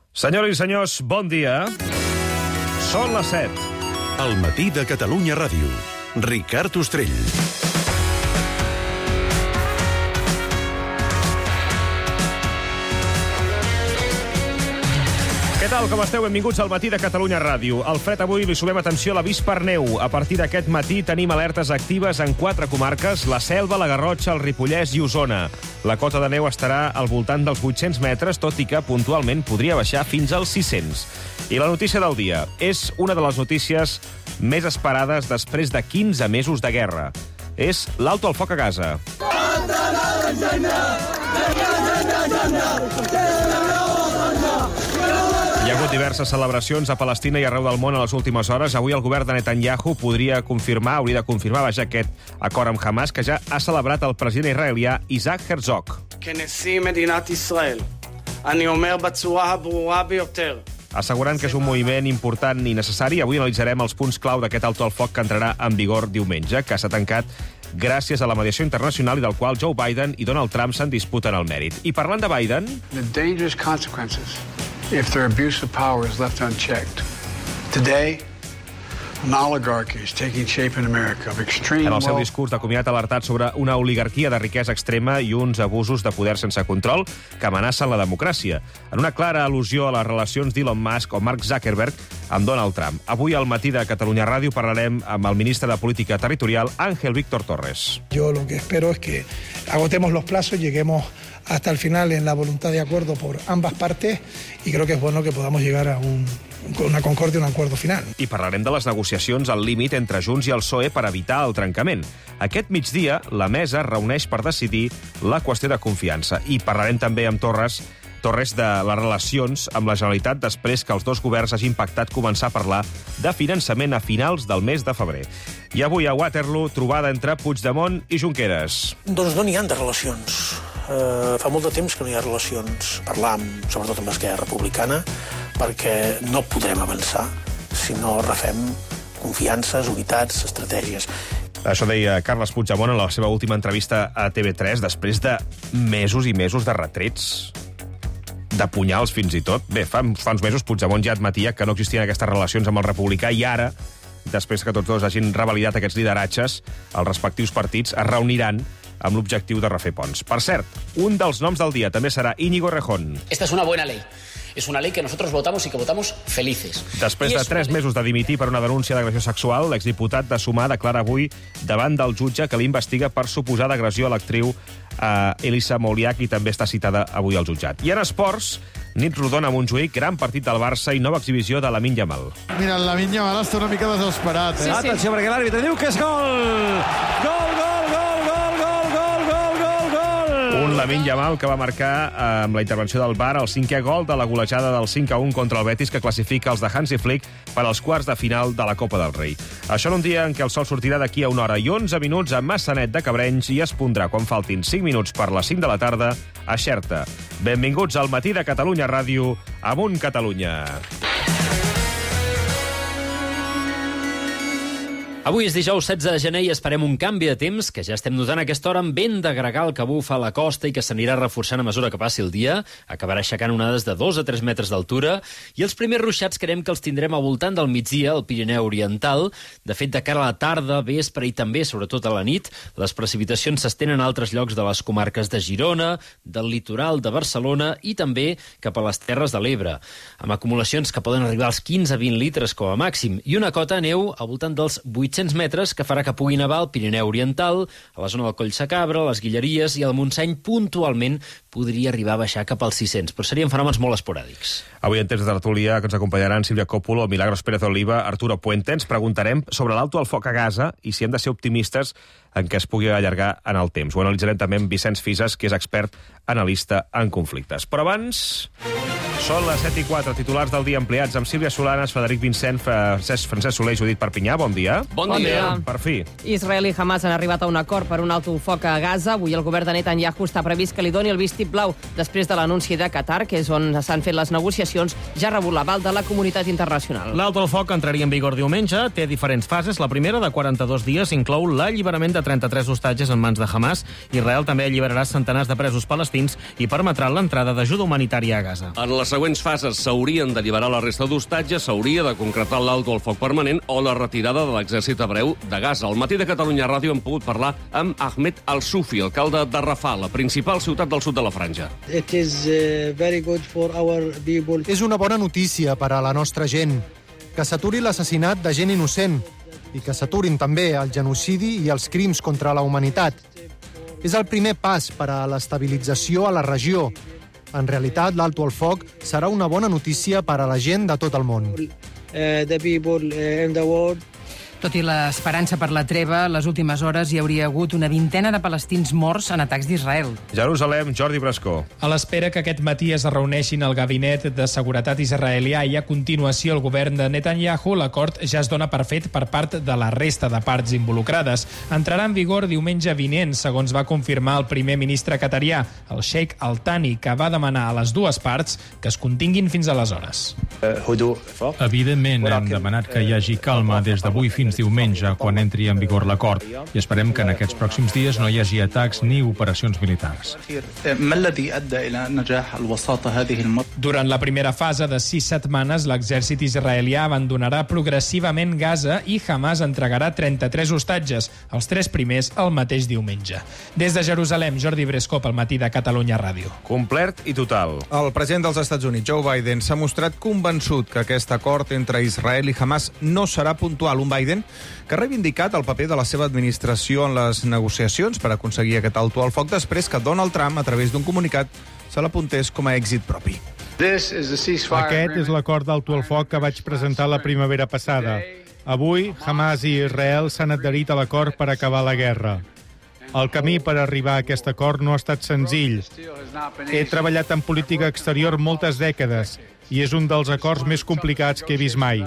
Senyores i senyors, bon dia. Són les 7. El matí de Catalunya Ràdio. Ricard Ostrell. Què tal, com esteu? Benvinguts al matí de Catalunya Ràdio. Al fred avui li sumem atenció a l'avís per neu. A partir d'aquest matí tenim alertes actives en 4 comarques: la Selva, la Garrotxa, el Ripollès i Osona. La cota de neu estarà al voltant dels 800 metres, tot i que puntualment podria baixar fins als 600. I la notícia del dia és una de les notícies més esperades després de 15 mesos de guerra. És l'alto al foc a Gaza. Hi ha hagut diverses celebracions a Palestina i arreu del món a les últimes hores. Avui el govern de Netanyahu hauria de confirmar aquest acord amb Hamas, que ja ha celebrat el president israelià Isaac Herzog. כנשיא מדינת ישראל, אני אומר בצורה הברורה ביותר. Assegurant que és un moviment important i necessari, avui analitzarem els punts clau d'aquest alto al foc que entrarà en vigor diumenge, que s'ha tancat gràcies a la mediació internacional i del qual Joe Biden i Donald Trump se'n disputen el mèrit. I parlant de Biden... The dangerous consequences if their abuse of power is left unchecked. Today, an oligarchy is taking shape in America of extreme... En el seu discurs de comiat ha alertat sobre una oligarquia de riquesa extrema i uns abusos de poder sense control que amenacen la democràcia, en una clara al·lusió a les relacions d'Elon Musk o Mark Zuckerberg amb Donald Trump. Avui al matí de Catalunya Ràdio parlarem amb el ministre de Política Territorial, Ángel Víctor Torres. Yo lo que espero es que agotemos los plazos, lleguemos hasta el final en la voluntad de acuerdo por ambas partes y creo que es bueno que podamos llegar a una concordia, un acuerdo final. I parlarem de les negociacions al límit entre Junts i el PSOE per evitar el trencament. Aquest migdia, la mesa reuneix per decidir la qüestió de confiança. I parlarem també amb Torres de les relacions amb la Generalitat després que els dos governs hagin pactat començar a parlar de finançament a finals del mes de febrer. I avui a Waterloo, trobada entre Puigdemont i Junqueras. Doncs no n'hi ha de relacions. Fa molt de temps que no hi ha relacions. Parlam, sobretot amb l'Esquerra Republicana, perquè no podrem avançar si no refem confiances, unitats, estratègies. Això deia Carles Puigdemont en la seva última entrevista a TV3, després de mesos i mesos de retrets, de punyals fins i tot. Bé, fa uns mesos Puigdemont ja admetia que no existien aquestes relacions amb el republicà i ara, després que tots dos hagin revalidat aquests lideratges, els respectius partits es reuniran amb l'objectiu de refer ponts. Per cert, un dels noms del dia també serà Íñigo Errejón. Esta es una buena ley. Es una ley que nosotros votamos y que votamos felices. Després de 3 mesos de dimitir per una denúncia d'agressió sexual, l'exdiputat de Sumar declara avui davant del jutge que l'investiga per suposada agressió a l'actriu Elisa Mouliach i també està citada avui al jutjat. I en esports, nit rodona a Montjuïc, gran partit del Barça i nova exhibició de Lamine Yamal. Mira, el Lamine Yamal està una mica desesperat. Sí. Atenció, perquè l'àrbitre diu que és gol! Gol, gol, gol, gol, gol, gol, gol, gol, gol! Un Lamine Yamal que va marcar amb la intervenció del VAR el 5è gol de la golejada del 5-1 contra el Betis, que classifica els de Hansi Flick per als quarts de final de la Copa del Rei. Això en un dia en què el sol sortirà d'aquí a 1 hora i 11 minuts a Massanet de Cabrenys i es pondrà quan faltin 5 minuts per les 5 de la tarda a Xerta. Benvinguts al matí de Catalunya Ràdio, Amunt Catalunya. Avui és dijous 16 de gener i esperem un canvi de temps que ja estem notant a aquesta hora amb vent de gregal que bufa a la costa i que s'anirà reforçant a mesura que passi el dia. Acabarà aixecant onades de 2 a 3 metres d'altura i els primers ruixats creiem que els tindrem al voltant del migdia al Pirineu Oriental. De fet, de cara a la tarda, vespre i també, sobretot a la nit, les precipitacions s'estenen a altres llocs de les comarques de Girona, del litoral de Barcelona i també cap a les Terres de l'Ebre, amb acumulacions que poden arribar als 15 a 20 litres com a màxim i una cota de neu al voltant dels 800 metres que farà que pugui nevar al Pirineu Oriental, a la zona del Coll Sacabra, les Guilleries i el Montseny puntualment podria arribar a baixar cap als 600, però serien fenòmens molt esporàdics. Avui en temps de tertúlia que ens acompanyaran Sílvia Coppola, Milagros Pérez Oliva, Arturo Puente. Ens preguntarem sobre l'alto al foc a Gaza i si hem de ser optimistes en què es pugui allargar en el temps. Ho analitzarem també amb Vicenç Fisas, que és expert analista en conflictes. Però abans... Són les 7:04, titulars del dia ampliats amb Sílvia Solanes, Frederic Vincent, Francesc Soler i Judit Perpinyà. Bon dia. Bon dia. Per fi. Israel i Hamas han arribat a un acord per un alto foc a Gaza. Avui el govern de Netanyahu està previst que li doni el vistiplau després de l'anunci de Qatar, que és on s'han fet les negociacions, ja ha rebut l'aval de la comunitat internacional. L'alto al foc entraria en vigor diumenge, té diferents fases. La primera, de 42 dies, inclou l'alliberament de 33 hostatges en mans de Hamas. Israel també alliberarà centenars de presos palestins i permetrà l'entrada d'ajuda humanitària a Gaza. En la segona següents fases s'haurien d'alliberar la resta d'hostatges, s'hauria de concretar l'alto al foc permanent o la retirada de l'exèrcit hebreu de Gaza. Al matí de Catalunya Ràdio hem pogut parlar amb Ahmed Al-Soufi, alcalde de Rafah, la principal ciutat del sud de la Franja. És una bona notícia per a la nostra gent, que s'aturi l'assassinat de gent innocent i que s'aturin també el genocidi i els crims contra la humanitat. És el primer pas per a l'estabilització a la regió. En realitat, l'alto al foc serà una bona notícia per a la gent de tot el món. Tot i l'esperança per la treva, les últimes hores hi hauria hagut una vintena de palestins morts en atacs d'Israel. Jerusalem, Jordi Brascó. A l'espera que aquest matí es reuneixin el gabinet de seguretat israelià i a continuació el govern de Netanyahu, l'acord ja es dona per fet per part de la resta de parts involucrades. Entrarà en vigor diumenge vinent, segons va confirmar el primer ministre qatarià, el Sheikh Al-Thani, que va demanar a les dues parts que es continguin fins aleshores. Evidentment, hem demanat que hi hagi calma des d'avui fins diumenge, quan entri en vigor l'acord, i esperem que en aquests pròxims dies no hi hagi atacs ni operacions militars. Durant la primera fase de 6 setmanes, l'exèrcit israelià abandonarà progressivament Gaza i Hamas entregarà 33 hostatges, els 3 primers el mateix diumenge. Des de Jerusalem, Jordi Brescó, pel matí de Catalunya Ràdio. Complet i total. El president dels Estats Units, Joe Biden, s'ha mostrat convençut que aquest acord entre Israel i Hamas no serà puntual. Un Biden que ha reivindicat el paper de la seva administració en les negociacions per aconseguir aquest alto al foc després que Donald Trump, a través d'un comunicat, se l'apuntés com a èxit propi. Aquest és l'acord d'alto al foc que vaig presentar la primavera passada. Avui, Hamas i Israel s'han adherit a l'acord per acabar la guerra. El camí per arribar a aquest acord no ha estat senzill. He treballat en política exterior moltes dècades i és un dels acords més complicats que he vist mai.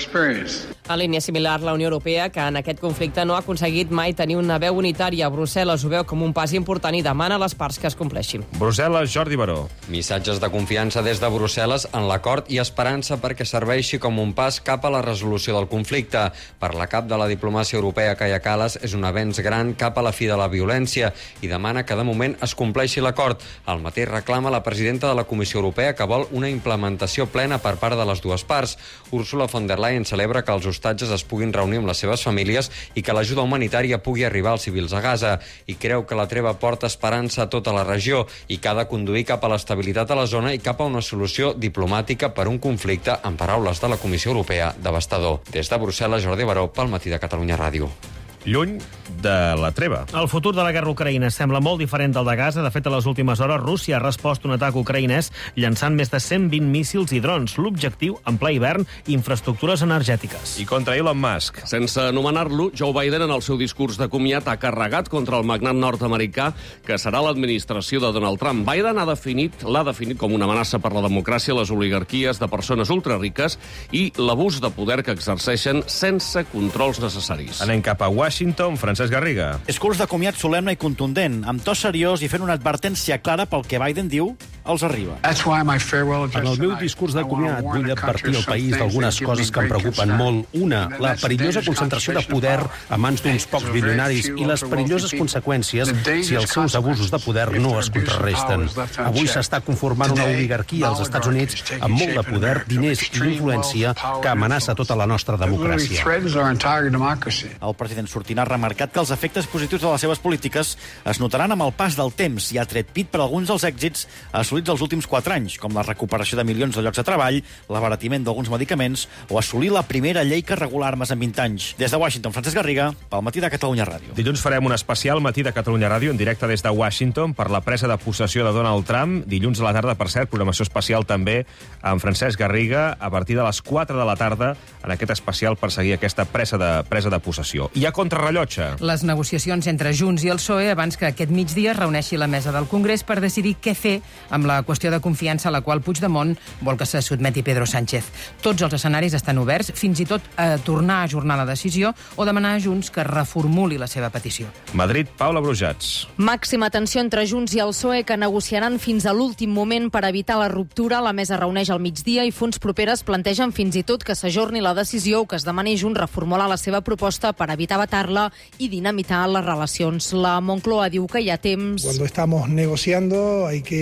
A línia similar, la Unió Europea, que en aquest conflicte no ha aconseguit mai tenir una veu unitària. Brussel·les ho veu com un pas important i demana a les parts que es compleixin. Brussel·les, Jordi Baró. Missatges de confiança des de Brussel·les en l'acord i esperança perquè serveixi com un pas cap a la resolució del conflicte. Per la cap de la diplomàcia europea, Kaja Kallas, és un avenç gran cap a la fi de la violència i demana que de moment es compleixi l'acord. El mateix reclama la presidenta de la Comissió Europea, que vol una implementació plena per part de les dues parts. Ursula von der Leyen celebra que els hostatges es puguin reunir amb les seves famílies i que l'ajuda humanitària pugui arribar als civils a Gaza, i creu que la treva porta esperança a tota la regió i que ha de conduir cap a l'estabilitat a la zona i cap a una solució diplomàtica per un conflicte, en paraules de la Comissió Europea, devastador. Des de Brussel·les, Jordi Baró, pel matí de Catalunya Ràdio. Lluny de la treva. El futur de la guerra ucraïna sembla molt diferent del de Gaza. De fet, a les últimes hores, Rússia ha respost un atac ucraïnès llançant més de 120 míssils i drons. L'objectiu, en ple hivern, infraestructures energètiques. I contra Elon Musk. Sense anomenar-lo, Joe Biden, en el seu discurs de comiat, ha carregat contra el magnat nord-americà que serà l'administració de Donald Trump. Biden l'ha definit com una amenaça per la democràcia, les oligarquies de persones ultrariques i l'abús de poder que exerceixen sense controls necessaris. Anem cap a Washington, Francesc Garriga. Discurs de comiat solemne i contundent, amb to seriós i fent una advertència clara pel que Biden diu els arriba. En el meu discurs de comiat vull advertir el país d'algunes coses que em preocupen molt. Una, la perillosa concentració de poder a mans d'uns pocs bilionaris i les perilloses conseqüències si els seus abusos de poder no es contrarresten. Avui s'està conformant una oligarquia als Estats Units amb molt de poder, diners i influència que amenaça tota la nostra democràcia. El president sortint ha remarcat que els efectes positius de les seves polítiques es notaran amb el pas del temps i ha tret pit per alguns dels èxits assolits els últims 4 anys, com la recuperació de milions de llocs de treball, l'abaratiment d'alguns medicaments o assolir la primera llei que regula armes en 20 anys. Des de Washington, Francesc Garriga, pel matí de Catalunya Ràdio. Dilluns farem un especial matí de Catalunya Ràdio en directe des de Washington per la presa de possessió de Donald Trump. Dilluns a la tarda, per cert, programació especial també amb Francesc Garriga a partir de les 4 de la tarda en aquest especial per seguir aquesta presa de possessió. Hi ha contrarrellotge. Les negociacions entre Junts i el PSOE abans que aquest migdia es reuneixi la mesa del Congrés per decidir què fer amb la qüestió de confiança a la qual Puigdemont vol que se sotmeti Pedro Sánchez. Tots els escenaris estan oberts, fins i tot a tornar a ajornar la decisió o demanar a Junts que reformuli la seva petició. Madrid, Paula Brujats. Màxima tensió entre Junts i el PSOE, que negociaran fins a l'últim moment per evitar la ruptura. La mesa reuneix al migdia i fonts properes plantegen fins i tot que s'ajorni la decisió o que es demani Junts reformular la seva proposta per evitar vetar-la i dinamitar les relacions. La Moncloa diu que hi ha temps. Cuando estamos negociando hay que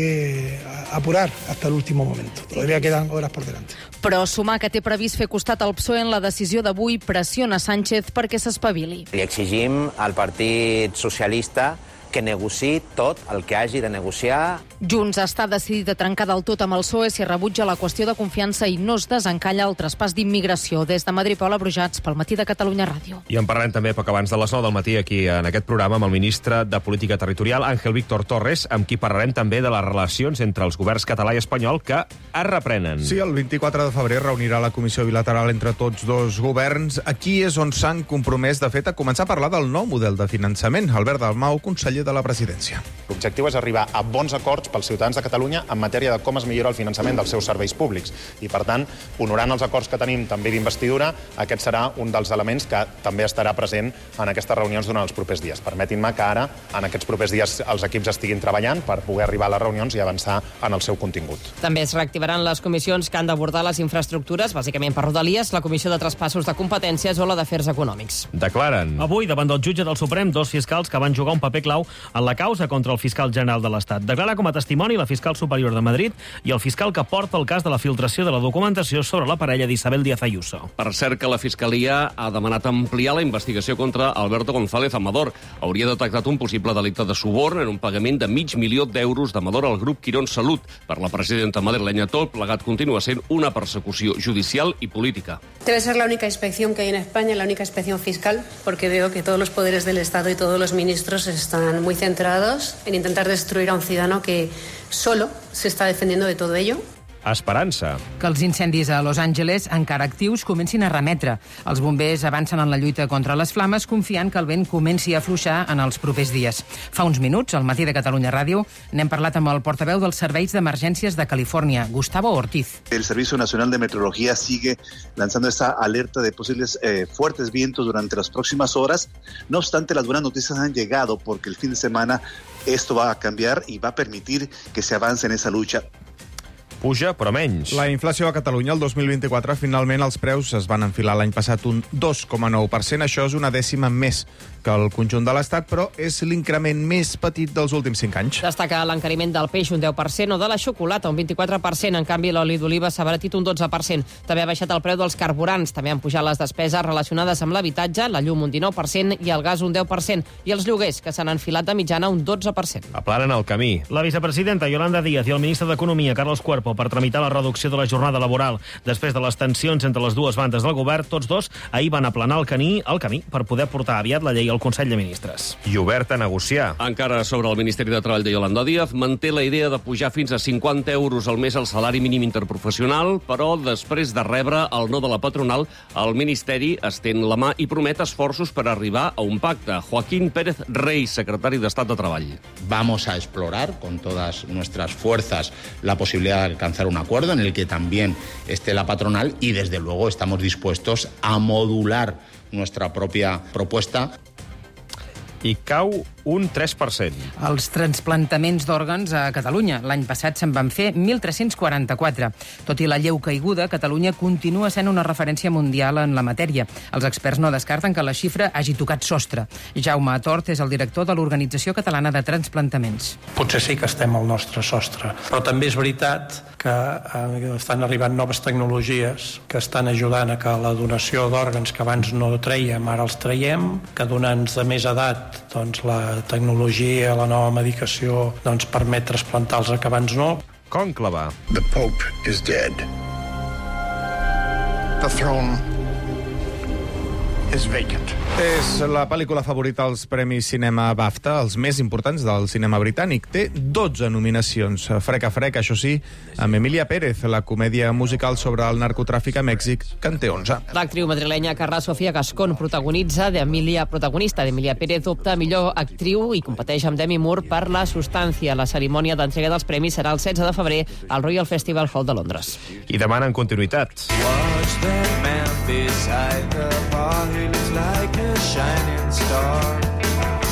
apurar hasta el último momento. Todavía quedan horas por delante. Però Sumar, que té previst fer costat al PSOE en la decisió d'avui, pressiona Sánchez perquè s'espavili. Li exigim al Partit Socialista que negociï tot el que hagi de negociar. Junts està decidit a trencar del tot amb el PSOE si rebutja la qüestió de confiança i no es desencalla el traspàs d'immigració. Des de Madrid, Paula Brujats, pel Matí de Catalunya Ràdio. I en parlem també poc abans de les 9 del matí aquí en aquest programa amb el ministre de Política Territorial, Ángel Víctor Torres, amb qui parlarem també de les relacions entre els governs català i espanyol que es reprenen. Sí, el 24 de febrer reunirà la comissió bilateral entre tots dos governs. Aquí és on s'han compromès, de fet, a començar a parlar del nou model de finançament. Albert Dalmau, conseller de la Presidència. L'objectiu és arribar a bons acords pels ciutadans de Catalunya en matèria de com es millora el finançament dels seus serveis públics. I, per tant, honorant els acords que tenim també d'investidura, aquest serà un dels elements que també estarà present en aquestes reunions durant els propers dies. Permetin-me que ara, en aquests propers dies, els equips estiguin treballant per poder arribar a les reunions i avançar en el seu contingut. També es reactivaran les comissions que han d'abordar les infraestructures, bàsicament per Rodalies, la Comissió de Traspassos de Competències o la d'Afers Econòmics. Declaren. Avui, davant del jutge del Suprem, dos fiscals que van jugar un paper clau en la causa contra el fiscal general de l'Estat. Declara com a testimoni la fiscal superior de Madrid i el fiscal que porta el cas de la filtració de la documentació sobre la parella d'Isabel Díaz Ayuso. Per cert que la Fiscalia ha demanat ampliar la investigació contra Alberto González Amador. Hauria detectat un possible delicte de suborn en un pagament de $500.000 d'Amador al grup Quirón Salut. Per la presidenta madrilenya, tot plegat continua sent una persecució judicial i política. Debe ser la única inspección que hay en España, la única inspección fiscal, porque veo que todos los poderes del Estado y todos los ministros están muy centrados en intentar destruir a un ciudadano que solo se está defendiendo de todo ello. Esperança. Que els incendis a Los Angeles, encara actius, comencin a remetre. Els bombers avancen en la lluita contra les flames, confiant que el vent comenci a afluixar en els propers dies. Fa uns minuts, al Matí de Catalunya Ràdio, n'hem parlat amb el portaveu dels serveis d'emergències de Califòrnia, Gustavo Ortiz. El Servicio Nacional de Meteorología sigue lanzando esta alerta de posibles fuertes vientos durante las próximas horas. No obstante, las buenas noticias han llegado porque el fin de semana esto va a cambiar y va a permitir que se avance en esa lucha. Puja, però menys. La inflació a Catalunya el 2024, finalment els preus es van enfilar l'any passat un 2,9%. Això és una dècima més que el conjunt de l'Estat, però és l'increment més petit dels últims 5 anys. Destaca l'encariment del peix un 10% o de la xocolata un 24%. En canvi, l'oli d'oliva s'ha abaratit un 12%. També ha baixat el preu dels carburants. També han pujat les despeses relacionades amb l'habitatge, la llum un 19% i el gas un 10%. I els lloguers, que s'han enfilat de mitjana un 12%. Aplanen el camí. La vicepresidenta Yolanda Díaz i el ministre d'Economia, Carlos Cuerpo, per tramitar la reducció de la jornada laboral. Després de les tensions entre les dues bandes del govern, tots dos ahir van aplanar el camí per poder portar aviat la llei al Consell de Ministres. I obert a negociar. Encara sobre el Ministeri de Treball de Yolanda Díaz, manté la idea de pujar fins a 50 euros al mes el salari mínim interprofessional, però després de rebre el no de la patronal, el Ministeri estén la mà i promet esforços per arribar a un pacte. Joaquín Pérez Rey, secretari d'Estat de Treball. Vamos a explorar con todas nuestras fuerzas la posibilidad de alcanzar un acuerdo en el que también esté la patronal y, desde luego, estamos dispuestos a modular nuestra propia propuesta. I cau un 3%. Els transplantaments d'òrgans a Catalunya. L'any passat se'n van fer 1.344. Tot i la lleu caiguda, Catalunya continua sent una referència mundial en la matèria. Els experts no descarten que la xifra hagi tocat sostre. Jaume Tort és el director de l'Organització Catalana de Transplantaments. Potser sí que estem al nostre sostre, però també és veritat que estan arribant noves tecnologies que estan ajudant a que la donació d'òrgans que abans no traiem, ara els traiem, que donants de més edat, doncs la tecnologia, la nova medicació, doncs permet trasplantar-los que abans no. Cònclave. The Pope is dead. The throne is vacant. És la pel·lícula favorita als Premis Cinema BAFTA, els més importants del cinema britànic. Té 12 nominacions. Frec a frec, això sí, amb Emilia Pérez, la comèdia musical sobre el narcotràfic a Mèxic, que en té 11. L'actriu madrilenya Carla Sofía Gascón, protagonista d'Emilia Pérez, opta a millor actriu i competeix amb Demi Moore per La Substància. La cerimònia d'entrega dels premis serà el 16 de febrer al Royal Festival Hall de Londres. I demanen continuïtat. Watch that man beside the bar, he looks like a shining star. No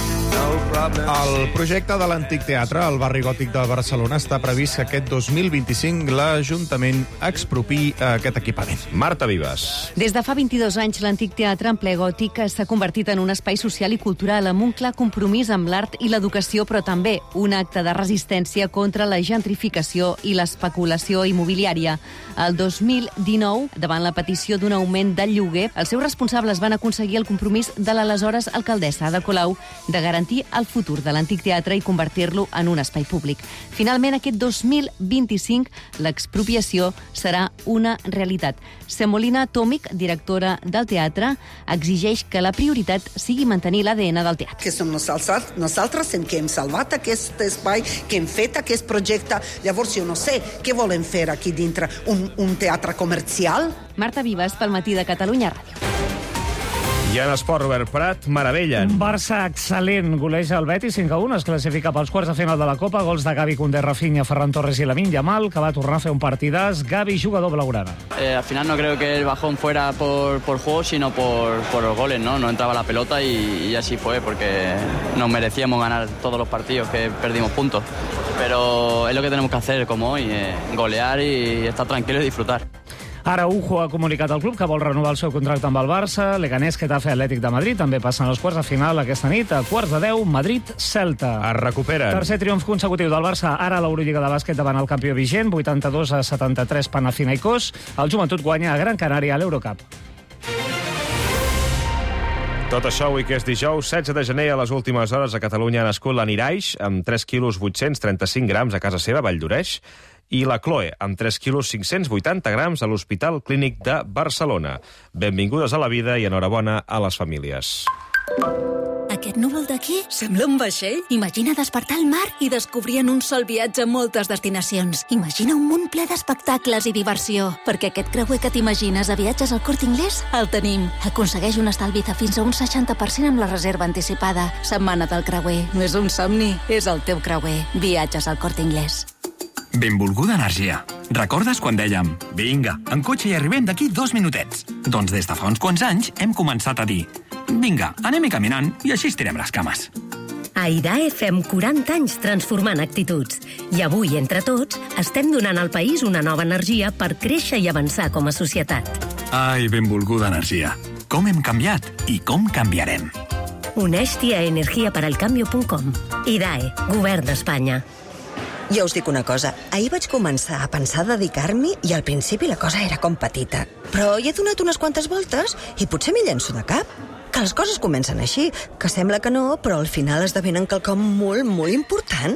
El projecte de l'Antic Teatre al barri gòtic de Barcelona està previst que aquest 2025 l'Ajuntament expropiï aquest equipament. Marta Vives. Des de fa 22 anys, l'Antic Teatre en ple gòtic s'ha convertit en un espai social i cultural amb un clar compromís amb l'art i l'educació, però també un acte de resistència contra la gentrificació i l'especulació immobiliària. El 2019, davant la petició d'un augment del lloguer, els seus responsables van aconseguir el compromís de l'aleshores alcaldessa Ada Colau de garantir el futur de l'Antic Teatre i convertir-lo en un espai públic. Finalment, aquest 2025, l'expropiació serà una realitat. Semolina Tòmic, directora del teatre, exigeix que la prioritat sigui mantenir l'ADN del teatre. Que som nosaltres en què hem salvat aquest espai, que hem fet aquest projecte. Llavors, jo no sé, què volen fer aquí dintre? Un teatre comercial? Marta Vives, pel Matí de Catalunya Ràdio. I en esport, Robert Prat, meravella. Un Barça excel·lent, goleja el Betis 5-1, es classifica pels quarts de final de la Copa, gols de Gavi, Koundé, Rafinha, Ferran Torres y Lamine Yamal, que va a tornar a fer un partidàs. Gavi, jugador blaugrana. Al final no creo que el bajón fuera por juego, sino por los goles, ¿no? No entraba la pelota y así fue, porque nos merecíamos ganar todos los partidos que perdimos puntos. Pero es lo que tenemos que hacer, como hoy, golear y estar tranquilo y disfrutar. Ara Ujo ha comunicat al club que vol renovar el seu contracte amb el Barça. Leganés, Getafe, Atlètic de Madrid també passen als quarts de final aquesta nit. A quarts de 10, Madrid-Celta. Es recuperen. Tercer triomf consecutiu del Barça. Ara a l'Eurolliga de bàsquet davant el campió vigent, 82-73 Panathinaikos. El Joventut guanya a Gran Canària a l'Eurocup. Tot això avui que és dijous, 16 de gener, a les últimes hores a Catalunya ha nascut la Niraix, amb 3 quilos 835 grams a casa seva, a Valldoreix, i la Chloe, amb 3 quilos 580 grams a l'Hospital Clínic de Barcelona. Benvingudes a la vida i enhorabona a les famílies. Aquest núvol d'aquí sembla un vaixell. Imagina despertar al mar i descobrir en un sol viatge moltes destinacions. Imagina un munt ple d'espectacles i diversió. Perquè aquest creuer que t'imagines a Viatges al Corte Inglés el tenim. Aconsegueix un estalvi de fins a un 60% amb la reserva anticipada. Setmana del creuer. No és un somni, és el teu creuer. Viatges al Corte Inglés. Benvolguda energia. Recordes quan dèiem vinga, en cotxe hi arribem d'aquí 2 minutets? Doncs des de fa uns quants anys hem començat a dir vinga, anem-hi caminant i així estirem les cames. A IDAE fem 40 anys transformant actituds. I avui, entre tots, estem donant al país una nova energia per créixer i avançar com a societat. Ai, benvolguda energia. Com hem canviat i com canviarem. Uneix-t'hi a energiaparalcambio.com. IDAE, Govern d'Espanya. Jo us dic una cosa, ahir vaig començar a pensar dedicar-m'hi i al principi la cosa era com petita. Però hi he donat unes quantes voltes i potser m'hi llenço de cap. Que les coses comencen així, que sembla que no, però al final esdevenen quelcom molt, molt important.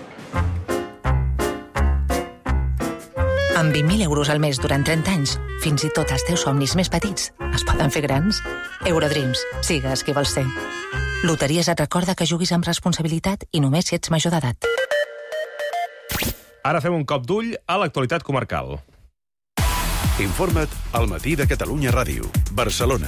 Amb 20.000 euros al mes durant 30 anys, fins i tot els teus somnis més petits es poden fer grans. Eurodreams, sigues qui vols ser. Loteries et recorda que juguis amb responsabilitat i només si ets major d'edat. Ara fem un cop d'ull a l'actualitat comarcal. Informa't al Matí de Catalunya Ràdio, Barcelona.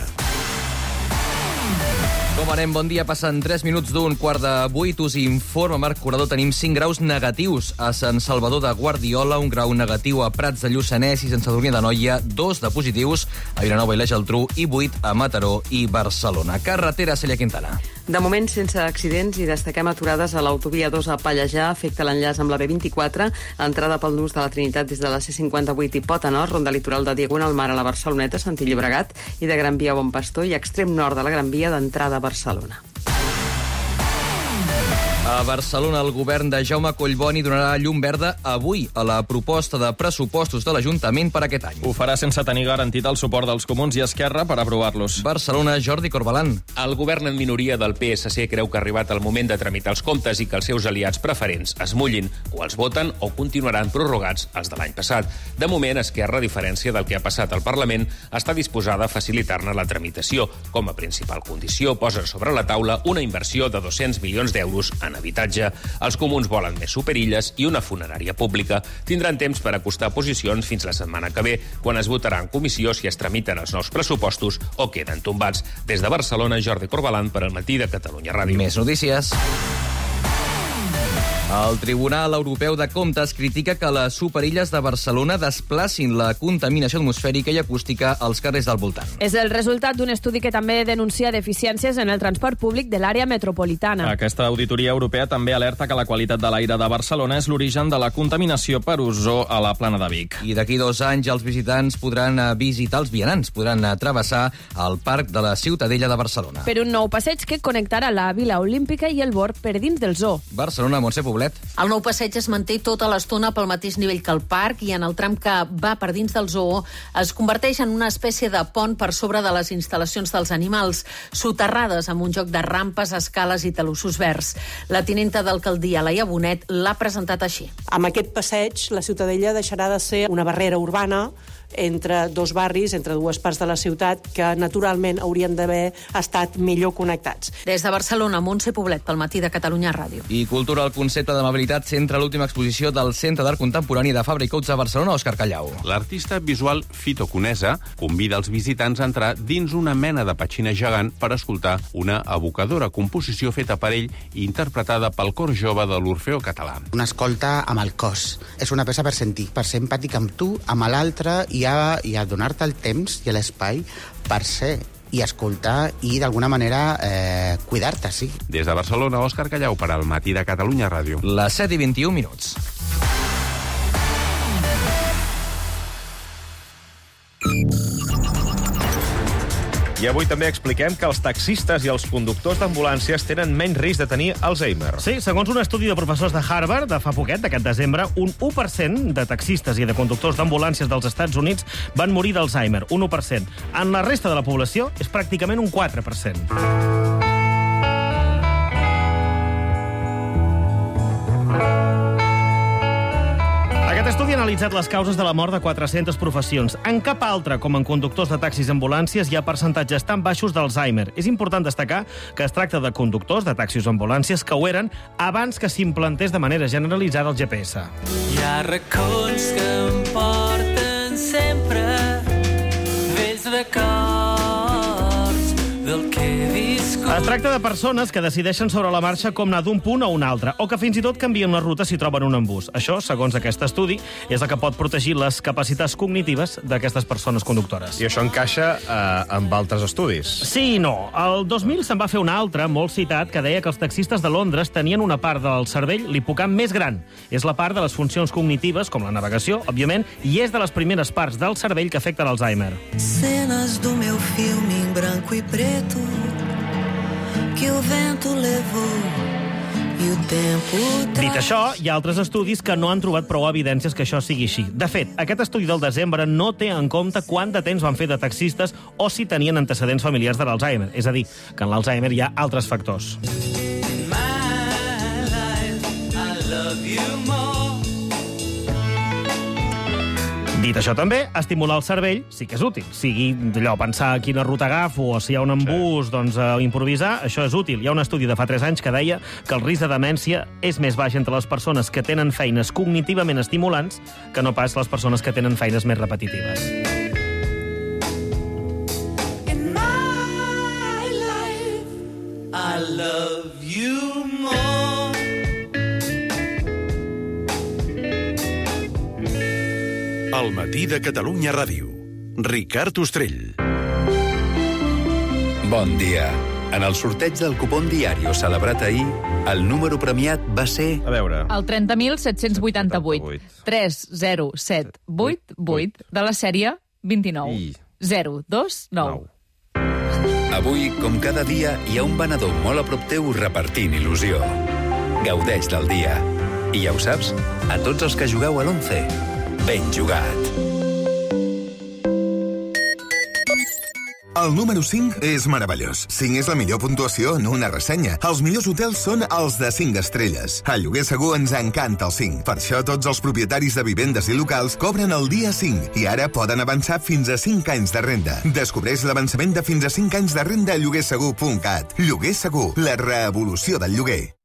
Com anem? Bon dia. Passen 3 minuts d'un quart de 8. Us informa Marc Corredor. Tenim 5 graus negatius a Sant Salvador de Guardiola, 1 grau negatiu a Prats de Lluçanès i Sant Sadurní d'Anoia, 2 de positius a Vilanova i la Geltrú i 8 a Mataró i Barcelona. Carretera Cèlia Quintana. De moment, sense accidents i destaquem aturades a l'autovia 2 a Pallejà, afecta l'enllaç amb la B24, entrada pel nus de la Trinitat des de la C58 i Pota Nord, ronda litoral de Diagonal Mar a la Barceloneta, Sant Llobregat i de Gran Via a Bon Pastor i extrem nord de la Gran Via d'entrada a Barcelona. A Barcelona, el govern de Jaume Collboni donarà llum verda avui a la proposta de pressupostos de l'Ajuntament per aquest any. Ho farà sense tenir garantit el suport dels Comuns i Esquerra per aprovar-los. Barcelona, Jordi Corbalan. El govern en minoria del PSC creu que ha arribat el moment de tramitar els comptes i que els seus aliats preferents es mullin, o els voten o continuaran prorrogats els de l'any passat. De moment, Esquerra, a diferència del que ha passat al Parlament, està disposada a facilitar-ne la tramitació. Com a principal condició, posa sobre la taula una inversió de 200 milions d'euros en habitatge. Els Comuns volen més superilles i una funerària pública. Tindran temps per acostar posicions fins la setmana que ve, quan es votarà en comissió si es tramiten els nous pressupostos o queden tombats. Des de Barcelona, Jordi Corbalan per al Matí de Catalunya Ràdio. Més notícies. El Tribunal Europeu de Comptes critica que les superilles de Barcelona desplacin la contaminació atmosfèrica i acústica als carrers del voltant. És el resultat d'un estudi que també denuncia deficiències en el transport públic de l'àrea metropolitana. Aquesta auditoria europea també alerta que la qualitat de l'aire de Barcelona és l'origen de la contaminació per ozó a la Plana de Vic. I d'aquí 2 anys els visitants podran visitar, els vianants podran travessar el Parc de la Ciutadella de Barcelona. Per un nou passeig que connectarà la Vila Olímpica i el Bord per dins del zoo. Barcelona, Montse Poblet. El nou passeig es manté tota l'estona pel mateix nivell que el parc i en el tram que va per dins del zoo es converteix en una espècie de pont per sobre de les instal·lacions dels animals, soterrades amb un joc de rampes, escales i talussos verds. La tinenta d'alcaldia, Laia Bonet, l'ha presentat així. Amb aquest passeig, la Ciutadella deixarà de ser una barrera urbana entre dos barris, entre dues parts de la ciutat, que naturalment haurien d'haver estat millor connectats. Des de Barcelona, Montse Poblet, pel Matí de Catalunya Ràdio. I cultura, el concepte d'amabilitat centra l'última exposició del Centre d'Art Contemporani de Fabra i Coats a Barcelona, Òscar Callau. L'artista visual Fito Conesa convida els visitants a entrar dins una mena de petxina gegant per escoltar una evocadora composició feta per ell i interpretada pel cor jove de l'Orfeó Català. Una escolta amb el cos. És una peça per sentir, per ser empàtic amb tu, amb l'altre i a donar-te el temps i l'espai per ser i escoltar i, d'alguna manera, cuidar-te, sí. Des de Barcelona, Òscar Callau, per al Matí de Catalunya Ràdio. Les 7:21. I avui també expliquem que els taxistes i els conductors d'ambulàncies tenen menys risc de tenir Alzheimer. Sí, segons un estudi de professors de Harvard de fa poquet, d'aquest desembre, un 1% de taxistes i de conductors d'ambulàncies dels Estats Units van morir d'Alzheimer, un 1%. En la resta de la població és pràcticament un 4%. Aquest estudi ha analitzat les causes de la mort de 400 professions. En cap altra, com en conductors de taxis i ambulàncies, hi ha percentatges tan baixos d'Alzheimer. És important destacar que es tracta de conductors de taxis o ambulàncies que ho eren abans que s'implantés de manera generalitzada el GPS. Hi ha racons que em porten sempre vells records del que he viscut. Es tracta de persones que decideixen sobre la marxa com anar d'un punt a un altre, o que fins i tot canvien la ruta si troben un embús. Això, segons aquest estudi, és el que pot protegir les capacitats cognitives d'aquestes persones conductores. I això encaixa amb altres estudis. Sí i no. El 2000 se'n va fer un altre, molt citat, que deia que els taxistes de Londres tenien una part del cervell, l'hipocamp, més gran. És la part de les funcions cognitives, com la navegació, òbviament, i és de les primeres parts del cervell que afecta l'Alzheimer. Cenas do meu filme em branco e preto que o vento levou e o tempo... Dit això, hi ha altres estudis que no han trobat prou evidències que això sigui així. De fet, aquest estudi del desembre no té en compte quant de temps van fer de taxistes o si tenien antecedents familiars de l'Alzheimer. És a dir, que en l'Alzheimer hi ha altres factors. Dit això també, estimular el cervell sí que és útil. Sigui allò, pensar quina ruta agafo o si hi ha un embús, doncs improvisar, això és útil. Hi ha un estudi de fa 3 anys que deia que el risc de demència és més baix entre les persones que tenen feines cognitivament estimulants que no pas les persones que tenen feines més repetitives. In my life, I love you more. El Matí de Catalunya Ràdio. Ricard Ostrell. Bon dia. En el sorteig del cupón Diario celebrat ahir, el número premiat va ser... A veure... El 30.788. 30788 de la sèrie 29. 029. Avui, com cada dia, hi ha un venedor molt a prop teu repartint il·lusió. Gaudeix del dia. I ja ho saps, a tots els que jugueu a l'11, ben jugat. El número 5 és meravellós. 5 és la millor puntuació en una ressenya. Els millors hotels són els de 5 estrelles. A Lloguer Segur ens encanta el 5. Per això tots els propietaris de vivendes i locals cobren el dia 5 i ara poden avançar fins a 5 anys de renda. Descobreix l'avançament de fins a 5 anys de renda a lloguersegur.cat. Lloguer Segur, la revolució del lloguer.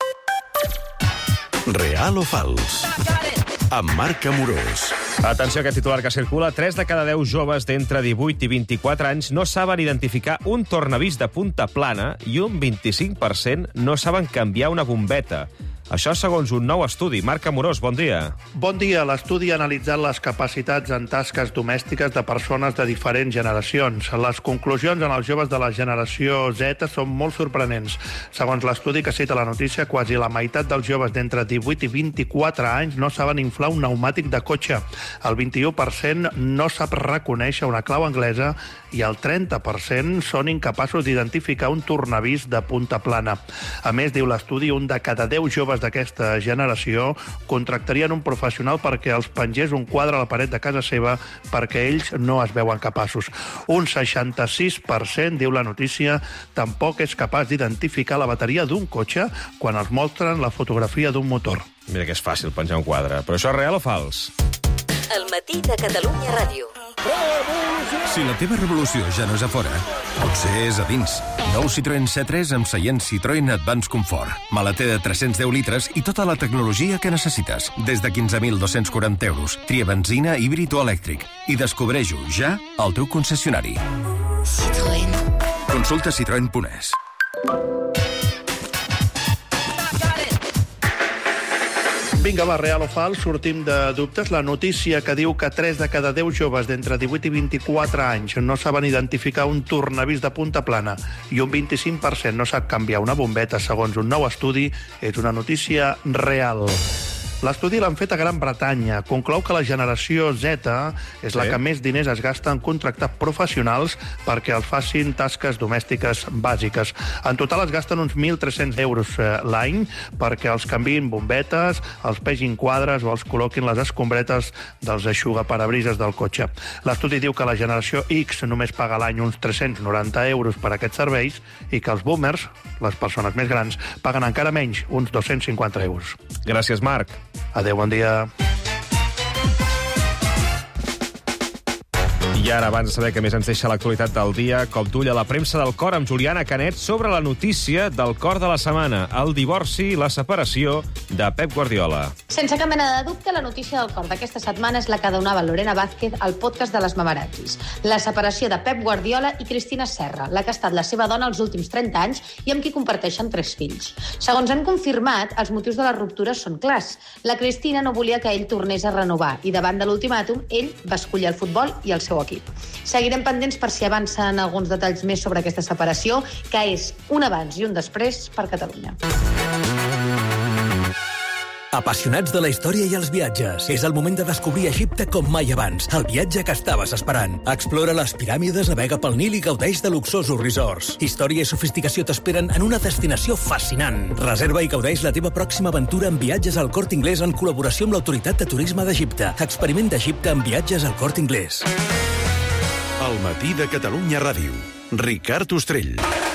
Real o fals? Amb Marc Amorós. Atenció a aquest titular que circula. 3 de cada 10 joves d'entre 18 i 24 anys no saben identificar un tornavís de punta plana i un 25% no saben canviar una bombeta. Això segons un nou estudi. Marc Amorós, bon dia. Bon dia. L'estudi ha analitzat les capacitats en tasques domèstiques de persones de diferents generacions. Les conclusions en els joves de la generació Z són molt sorprenents. Segons l'estudi que cita la notícia, quasi la meitat dels joves d'entre 18 i 24 anys no saben inflar un pneumàtic de cotxe. El 21% no sap reconèixer una clau anglesa i el 30% són incapaços d'identificar un tornavís de punta plana. A més, diu l'estudi, un de cada 10 joves d'aquesta generació contractarien un professional perquè els pengés un quadre a la paret de casa seva perquè ells no es veuen capaços. Un 66%, diu la notícia, tampoc és capaç d'identificar la bateria d'un cotxe quan els mostren la fotografia d'un motor. Mira que és fàcil penjar un quadre. Però això és real o fals? El matí de Catalunya Ràdio. Si la teva revolució ja no és a fora, potser és a dins. Nou Citroën C3 amb seient Citroën Advance Comfort. Maleter de 310 litres i tota la tecnologia que necessites. Des de 15.240 euros. Tria benzina, híbrid o elèctric. I descobreix-ho ja al teu concessionari. Citroën. Consulta citroen.es. Vinga, va, real o fals, sortim de dubtes. La notícia que diu que 3 de cada 10 joves d'entre 18 i 24 anys no saben identificar un tornavís de punta plana i un 25% no sap canviar una bombeta, segons un nou estudi, és una notícia real. L'estudi l'han fet a Gran Bretanya. Conclou que la generació Z és la que més diners es gasta en contractar professionals perquè els facin tasques domèstiques bàsiques. En total es gasten uns 1.300 euros l'any perquè els canviïn bombetes, els pegin quadres o els col·loquin les escombretes dels eixugaparabrises del cotxe. L'estudi diu que la generació X només paga a l'any uns 390 euros per aquests serveis i que els boomers, les persones més grans, paguen encara menys, uns 250 euros. Gràcies, Marc. Adéu, bon dia. I ara, abans de saber què més ens deixa l'actualitat del dia, cop d'ull a la premsa del cor amb Juliana Canet sobre la notícia del cor de la setmana, el divorci i la separació de Pep Guardiola. Sense cap mena de dubte, la notícia del cor d'aquesta setmana és la que donava Lorena Vázquez al podcast de les Mamarazzis. La separació de Pep Guardiola i Cristina Serra, la que ha estat la seva dona els últims 30 anys i amb qui comparteixen 3 fills. Segons han confirmat, els motius de la ruptura són clars. La Cristina no volia que ell tornés a renovar i davant de l'ultimàtum, ell va escollir el futbol i el seu equip. Seguirem pendents per si avancen alguns detalls més sobre aquesta separació, que és un abans i un després per Catalunya. Apassionats de la història i els viatges. És el moment de descobrir Egipte com mai abans. El viatge que estaves esperant. Explora les piràmides, navega pel Nil i gaudeix de luxosos resorts. Història i sofisticació t'esperen en una destinació fascinant. Reserva i gaudeix la teva pròxima aventura en viatges al Corte Inglés en col·laboració amb l'Autoritat de Turisme d'Egipte. Experiment d'Egipte en viatges al Corte Inglés. El matí de Catalunya Ràdio. Ricard Ostrell.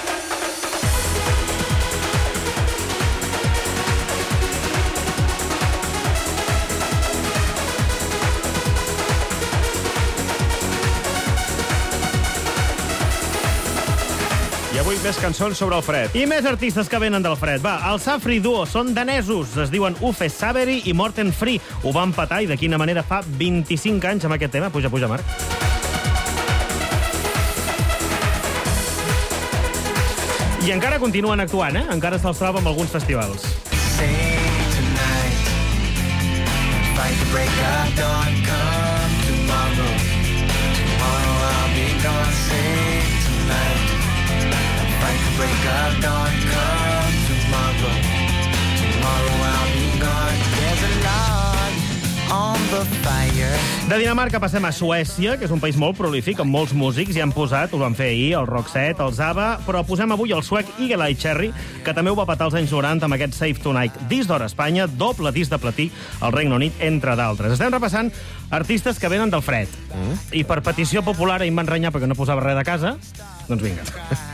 I avui més cançons sobre el fred. I més artistes que venen del fred. Va, el Safri Duo són danesos. Es diuen Uffe Saveri i Morten Free. Ho van petar i de quina manera fa 25 anys amb aquest tema. Puja, Marc. I encara continuen actuant, eh? Encara se'ls troba en alguns festivals. De Dinamarca passem a Suècia, que és un país molt prolífic, amb molts músics, i han posat, ho van fer ahir, el Roxette, el Zaba, però posem avui el suec Eagle Eye Cherry, que també ho va petar als anys 90 amb aquest Save Tonight. Disc d'or a Espanya, doble disc de platí al Regne Unit, entre d'altres. Estem repassant artistes que venen del fred. I per petició popular, ahir em van renyar perquè no posava res de casa, doncs vinga.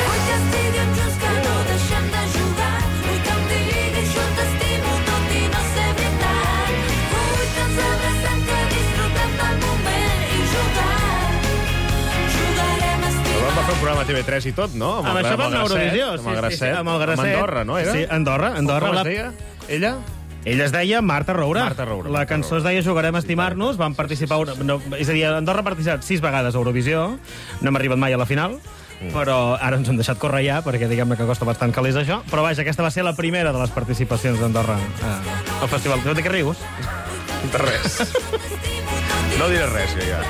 Va fer un programa a TV3 i tot, no? Amb això vam a Eurovisió. Amb el Grasset. Amb Andorra, no era? Sí, Andorra. Com es deia? Ella? Ella es deia Marta Roura. Marta Roura. La cançó es deia Jugarem a estimar-nos. Van participar... és a dir, Andorra ha participat 6 vegades a Eurovisió. No hem arribat mai a la final. però ara ens hem deixat córrer ja, perquè diguem-ne que costa bastant calés això. Però vaja, aquesta va ser la primera de les participacions d'Andorra al festival. De què rius? De res. No diré res, que ja.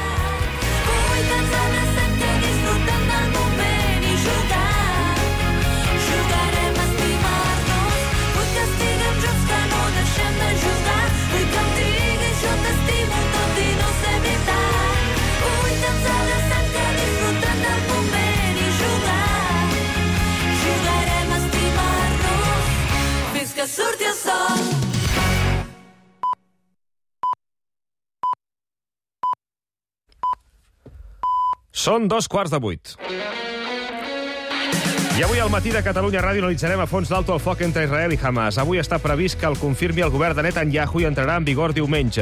Surti el sol. Són 7:15. I avui al matí de Catalunya Ràdio analitzarem a fons l'alto al foc entre Israel i Hamas. Avui està previst que el confirmi el govern de Netanyahu i entrarà en vigor diumenge.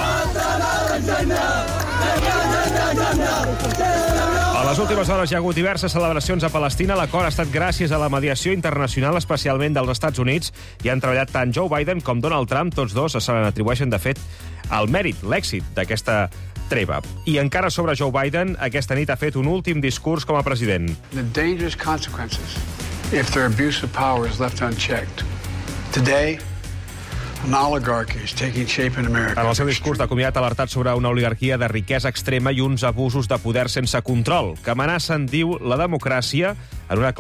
A les últimes hores hi ha hagut diverses celebracions a Palestina. L'acord ha estat gràcies a la mediació internacional, especialment dels Estats Units, i han treballat tant Joe Biden com Donald Trump. Tots dos se n'atribueixen, de fet, el mèrit, l'èxit d'aquesta treva. I encara sobre Joe Biden, aquesta nit ha fet un últim discurs com a president. The dangerous consequences if their abuse of power is left unchecked. Today, an oligarchy is taking shape in America. En el seu discurs de comiat ha alertat sobre una oligarquia de riquesa extrema i uns abusos de poder sense control, que amenacen, diu, la democràcia, en una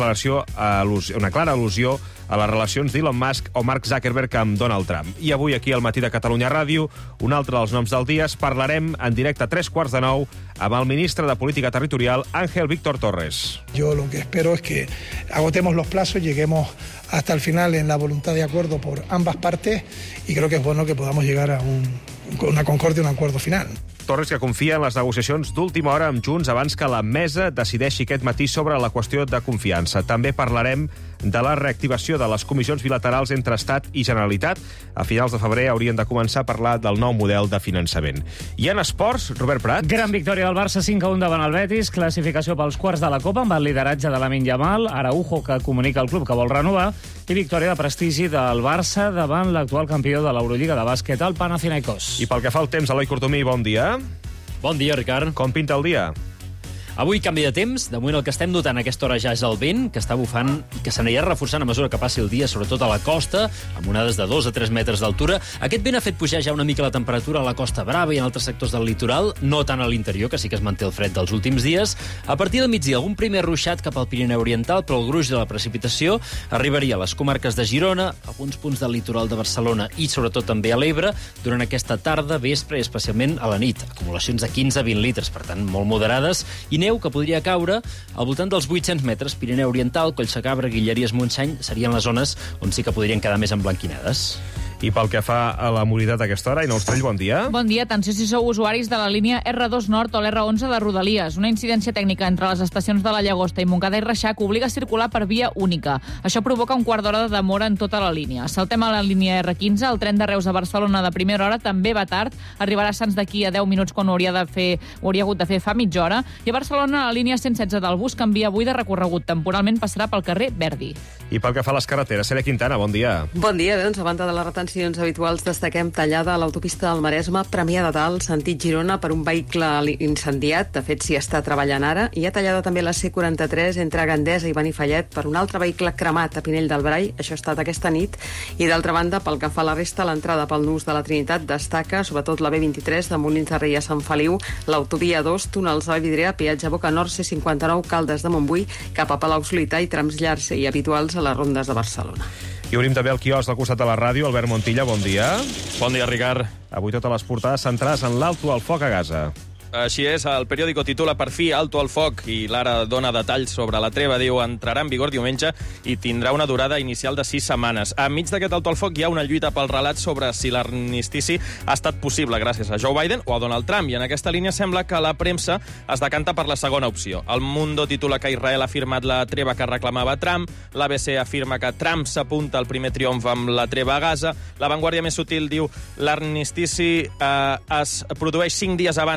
clara al·lusió a les relacions d'Elon Musk o Mark Zuckerberg amb Donald Trump. I avui, aquí al matí de Catalunya Ràdio, un altre dels noms del dia, parlarem en directe a 8:45 amb el ministre de Política Territorial, Ángel Víctor Torres. Yo lo que espero es que agotemos los plazos, lleguemos hasta el final en la voluntad de acuerdo por ambas partes y creo que es bueno que podamos llegar a una concordia, un acuerdo final. Torres, que confia en les negociacions d'última hora amb Junts abans que la mesa decideixi aquest matí sobre la qüestió de confiança. També parlarem de la reactivació de les comissions bilaterals entre Estat i Generalitat. A finals de febrer haurien de començar a parlar del nou model de finançament. I en esports, Robert Prat. Gran victòria del Barça, 5-1 davant el Betis, classificació pels quarts de la Copa amb el lideratge de Lamine Yamal, Araujo, que comunica al club que vol renovar, i victòria de prestigi del Barça davant l'actual campió de l'Eurolliga de bàsquet, el Panathinaikos. I pel que fa al temps, Eloi Cortomí, bon dia. Bon dia, Ricard. Com pinta el dia? Avui canvi de temps. De moment el que estem notant a aquesta hora ja és el vent, que està bufant i que s'anirà reforçant a mesura que passi el dia, sobretot a la costa, amb onades de 2 a 3 metres d'altura. Aquest vent ha fet pujar ja una mica la temperatura a la Costa Brava i en altres sectors del litoral, no tant a l'interior, que sí que es manté el fred dels últims dies. A partir del migdia, algun primer ruixat cap al Pirineu Oriental, però el gruix de la precipitació arribaria a les comarques de Girona, alguns punts del litoral de Barcelona i sobretot també a l'Ebre, durant aquesta tarda, vespre i especialment a la nit. Acumulacions de 15 a 20 litres, per tant, molt moderades, i neu que podria caure al voltant dels 800 metres. Pirineu Oriental, Collsecabre, Guilleries, Montseny serien les zones on sí que podrien quedar més emblanquinades. I pel que fa a la mobilitat a aquesta hora, Aina Ostrell, bon dia. Bon dia. Atenció si sou usuaris de la línia R2 Nord o l'R11 de Rodalies. Una incidència tècnica entre les estacions de la Llagosta i Montcada i Reixac obliga a circular per via única. Això provoca un quart d'hora de demora en tota la línia. Saltem a la línia R15. El tren de Reus a Barcelona de primera hora també va tard. Arribarà a Sants d'aquí a 10 minuts quan ho hauria hagut de fer fa mitja hora. I a Barcelona la línia 116 del bus canvia avui de recorregut. Temporalment passarà pel carrer Verdi. I pel que fa a les carreteres, Cèlia Quintana, bon dia. Bon dia, doncs, a banda de les retencions habituals, destaquem tallada a l'autopista del Maresme, Premià de Dalt, sentit Girona, per un vehicle incendiat. De fet, s'hi està treballant ara. I ha tallada també la C43 entre Gandesa i Benifallet per un altre vehicle cremat a Pinell del Brai. Això ha estat aquesta nit. I d'altra banda, pel que fa a la resta, l'entrada pel nus de la Trinitat destaca, sobretot la B23 de Molins de Rei a Sant Feliu, l'autovia 2, túnels a Vidrià, peatge Boca Nord, C59, Caldes de Montbui, cap a Palau-solità i trams llargs i habituals a les rondes de Barcelona. I obrim també el quiosc al costat de la ràdio. Albert Montilla, bon dia. Bon dia, Ricard. Avui totes les portades centrades en l'alto al foc a Gaza. Així és, el periòdico titula per fi Alto al foc i l'ara dona detalls sobre la treva. Diu, entrarà en vigor diumenge i tindrà una durada inicial de 6 setmanes. Enmig d'aquest Alto al foc hi ha una lluita pel relat sobre si l'armistici ha estat possible gràcies a Joe Biden o a Donald Trump. I en aquesta línia sembla que la premsa es decanta per la segona opció. El Mundo titula que Israel ha firmat la treva que reclamava Trump. L'ABC afirma que Trump s'apunta al primer triomf amb la treva a Gaza. La Vanguardia més sutil diu l'armistici es produeix 5 dies abans de l'arribada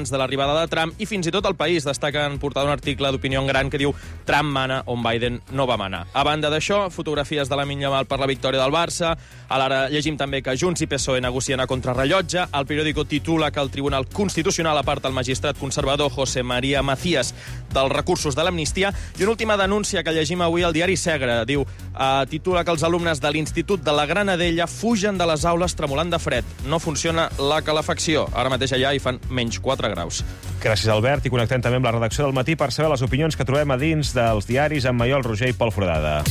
l'arribada de Trump, i fins i tot El País destaca en portada un article d'opinió gran que diu Trump mana on Biden no va manar. A banda d'això, fotografies de Lamine Yamal per la victòria del Barça. A l'Ara llegim també que Junts i PSOE negocien a contrarrellotge. El periòdico titula que el Tribunal Constitucional aparta el magistrat conservador José María Macías dels recursos de l'amnistia. I una última denúncia que llegim avui al diari Segre. Diu, titula que els alumnes de l'Institut de la Granadella fugen de les aules tremolant de fred. No funciona la calefacció. Ara mateix allà hi fan menys 4 graus. Gràcies, Albert. I connectem també amb la redacció del Matí per saber les opinions que trobem a dins dels diaris amb Maiol Roger i Pol Foradada.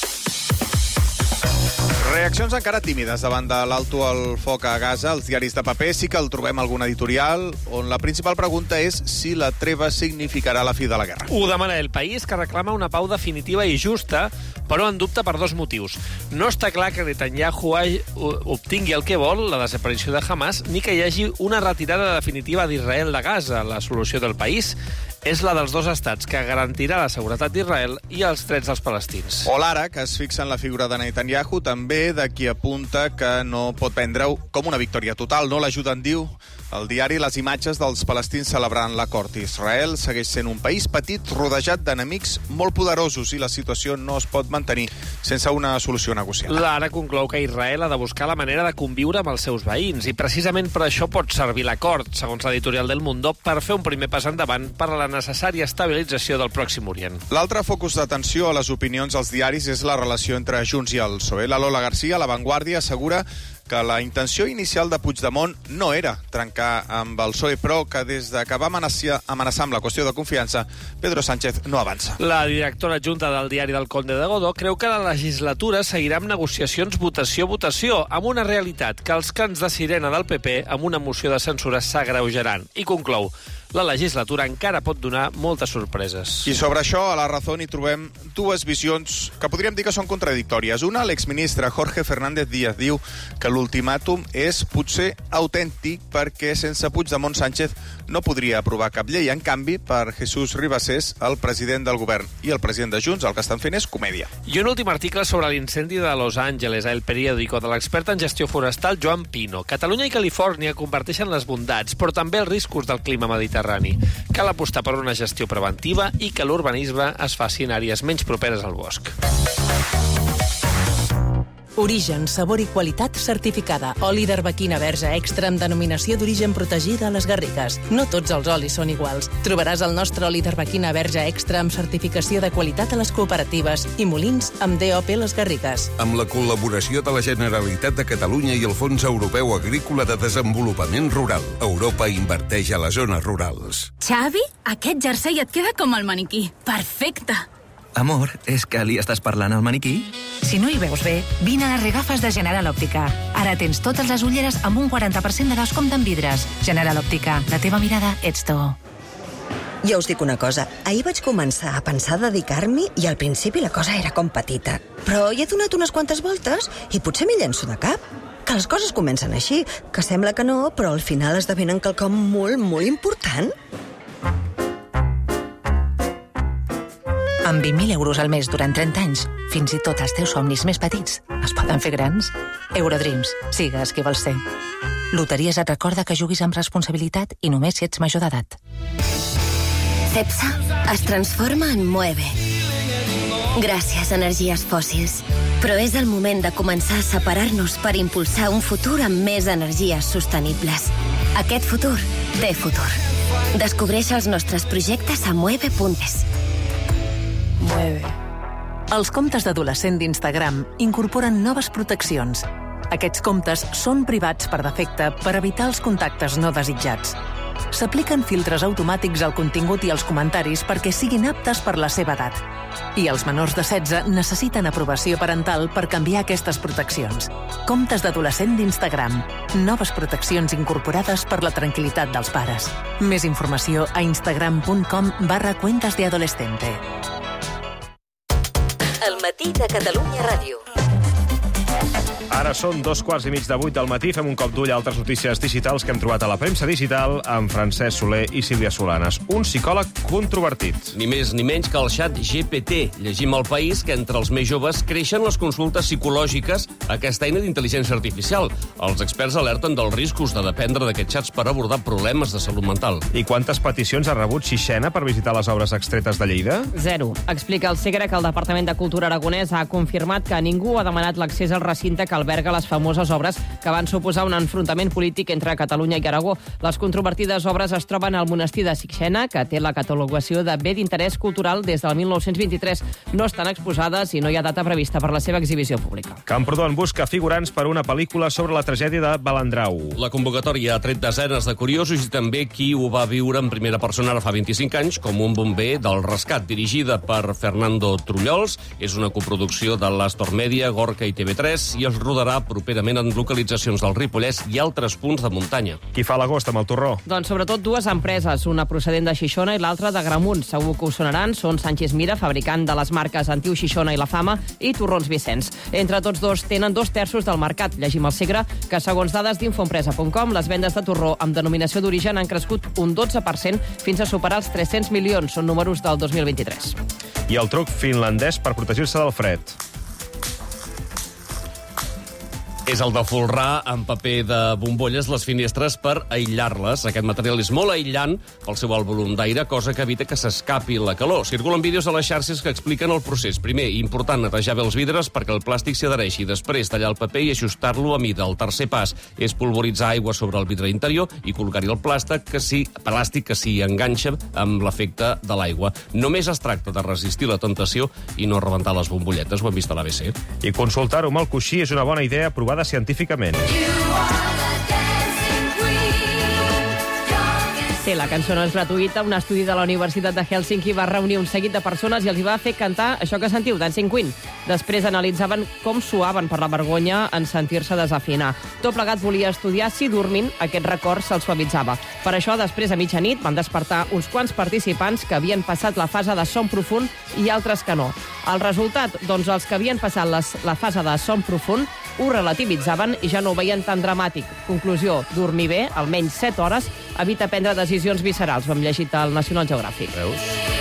Reaccions encara tímides davant de l'alto al foc a Gaza. Els diaris de paper sí que el trobem algun editorial on la principal pregunta és si la treva significarà la fi de la guerra. Ho demana El País, que reclama una pau definitiva i justa, però en dubte per 2 motius. No està clar que Netanyahu obtingui el que vol, la desaparició de Hamas, ni que hi hagi una retirada definitiva d'Israel de Gaza. La solució del País és la dels 2 estats, que garantirà la seguretat d'Israel i els drets dels palestins. O l'Ara, que es fixa en la figura de Netanyahu, també de qui apunta que no pot prendre-ho com una victòria total. No l'ajuden, diu el diari, les imatges dels palestins celebrant l'acord. Israel segueix sent un país petit, rodejat d'enemics molt poderosos, i la situació no es pot mantenir sense una solució negociada. L'Ara conclou que Israel ha de buscar la manera de conviure amb els seus veïns, i precisament per això pot servir l'acord, segons l'editorial del Mundo, per fer un primer pas endavant per a la necessària estabilització del Pròxim Orient. L'altre focus d'atenció a les opinions als diaris és la relació entre Junts i el PSOE. La Lola García, a La Vanguardia, assegura que la intenció inicial de Puigdemont no era trencar amb el PSOE, però que des de que va amenaçar amb la qüestió de confiança, Pedro Sánchez no avança. La directora adjunta del diari del Conde de Godó creu que la legislatura seguirà amb negociacions votació, amb una realitat que els cants de sirena del PP amb una moció de censura s'agreujaran. I conclou: la legislatura encara pot donar moltes sorpreses. I sobre això, a La Razón hi trobem 2 visions que podríem dir que són contradictòries. Una, l'exministre Jorge Fernández Díaz diu que l'ultimàtum és potser autèntic perquè sense Puigdemont Sánchez no podria aprovar cap llei. En canvi, per Jesús Ribasés, el president del govern i el president de Junts, el que estan fent és comèdia. I un últim article sobre l'incendi de Los Angeles, a El Periódico, de l'expert en gestió forestal Joan Pino. Catalunya i Califòrnia comparteixen les bondats, però també els riscos del clima mediterrani. Cal apostar per una gestió preventiva i que l'urbanisme es faci en àrees menys properes al bosc. Origen, sabor i qualitat certificada. Oli d'arbequina verge extra amb denominació d'origen protegida a les Garrigues. No tots els olis són iguals. Trobaràs el nostre oli d'arbequina verge extra amb certificació de qualitat a les cooperatives i molins amb DOP Les Garrigues. Amb la col·laboració de la Generalitat de Catalunya i el Fons Europeu Agrícola de Desenvolupament Rural. Europa inverteix a les zones rurals. Xavi, aquest jersei et queda com el maniquí. Perfecte! Amor, és que li estàs parlant al maniquí? Si no hi veus bé, vine a les regafes de General Òptica. Ara tens totes les ulleres amb un 40% de descompte en vidres. General Òptica, la teva mirada ets tu. Jo us dic una cosa, ahir vaig començar a pensar dedicar-m'hi i al principi la cosa era com petita. Però hi he donat unes quantes voltes i potser m'hi llenço de cap. Que les coses comencen així, que sembla que no, però al final esdevenen quelcom molt, molt important. Amb 20.000 euros al mes durant 30 anys, fins i tot els teus somnis més petits es poden fer grans. Eurodreams, sigues qui vols ser. Loteries et recorda que juguis amb responsabilitat i només si ets major d'edat. Cepsa es transforma en Moeve. Gràcies, energies fòssils. Però és el moment de començar a separar-nos per impulsar un futur amb més energies sostenibles. Aquest futur té futur. Descobreix els nostres projectes a mueve.es. Els comptes d'adolescent d'Instagram incorporen noves proteccions. Aquests comptes són privats per defecte per evitar els contactes no desitjats. S'apliquen filtres automàtics al contingut i als comentaris perquè siguin aptes per la seva edat. I els menors de 16 necessiten aprovació parental per canviar aquestes proteccions. Comptes d'adolescent d'Instagram. Noves proteccions incorporades per la tranquil·litat dels pares. Més informació a instagram.com/cuentas de adolescente. El matí de Catalunya Ràdio. Ara són 2:15 del matí. Fem un cop d'ull a altres notícies digitals que hem trobat a la premsa digital amb Francesc Soler i Sílvia Solanes. Un psicòleg controvertit. Ni més ni menys que el xat GPT. Llegim al País que entre els més joves creixen les consultes psicològiques a aquesta eina d'intel·ligència artificial. Els experts alerten dels riscos de dependre d'aquests xats per abordar problemes de salut mental. I quantes peticions ha rebut Xixena per visitar les obres extretes de Lleida? 0. Explica el Segre que el Departament de Cultura aragonès ha confirmat que ningú ha demanat l'accés al recinte que alberga les famoses obres que van suposar un enfrontament polític entre Catalunya i Aragó. Les controvertides obres es troben al monestir de Sixena, que té la catalogació de bé d'interès cultural des del 1923. No estan exposades i no hi ha data prevista per la seva exhibició pública. Camprodon busca figurants per una pel·lícula sobre la tragèdia de Balandrau. La convocatòria ha tret desenes de curiosos i també qui ho va viure en primera persona ara fa 25 anys com un bomber del rescat, dirigida per Fernando Trullols. És una coproducció de l'Astor Media, Gorka i TV3 i es rodarà properament en localitzacions del Ripollès i altres punts de muntanya. Qui fa l'agost amb el torró? Doncs sobretot dues empreses, una procedent de Xixona i l'altra de Gramunt. Segur que us sonaran, són Sánchez Mira, fabricant de les marques Antiu Xixona i La Fama, i Torrons Vicenç. Entre tots dos tenen 2/3 del mercat. Llegim al Segre que, segons dades d'Infoempresa.com, les vendes de torró amb denominació d'origen han crescut un 12% fins a superar els 300 milions. Són números del 2023. I el truc finlandès per protegir-se del fred. És el de folrar amb paper de bombolles les finestres per aïllar-les. Aquest material és molt aïllant pel seu alt volum d'aire, cosa que evita que s'escapi la calor. Circulen vídeos a les xarxes que expliquen el procés. Primer, important netejar bé els vidres perquè el plàstic s'hi adhereixi. Després, tallar el paper i ajustar-lo a mida. El tercer pas és polvoritzar aigua sobre el vidre interior i col·locar-hi el plàstic que s'hi enganxa amb l'efecte de l'aigua. Només es tracta de resistir la tentació i no rebentar les bombolletes. Ho hem vist a l'ABC. I consultar-ho amb el coixí és una bona idea provada científicament. Sí, la cançó no és gratuïta. Un estudi de la Universitat de Helsinki va reunir un seguit de persones i els hi va fer cantar això que sentiu, Dancing Queen. Després analitzaven com suaven per la vergonya en sentir-se desafinar. Tot plegat volia estudiar si dormint aquest record se'ls suavitzava. Per això, després, a mitjanit, van despertar uns quants participants que havien passat la fase de son profund i altres que no. El resultat? Doncs els que havien passat la fase de son profund ho relativitzaven i ja no ho veien tan dramàtic. Conclusió, dormir bé, almenys 7 hores, evita prendre decisions viscerals. Ho hem llegit al National Geographic. Veus?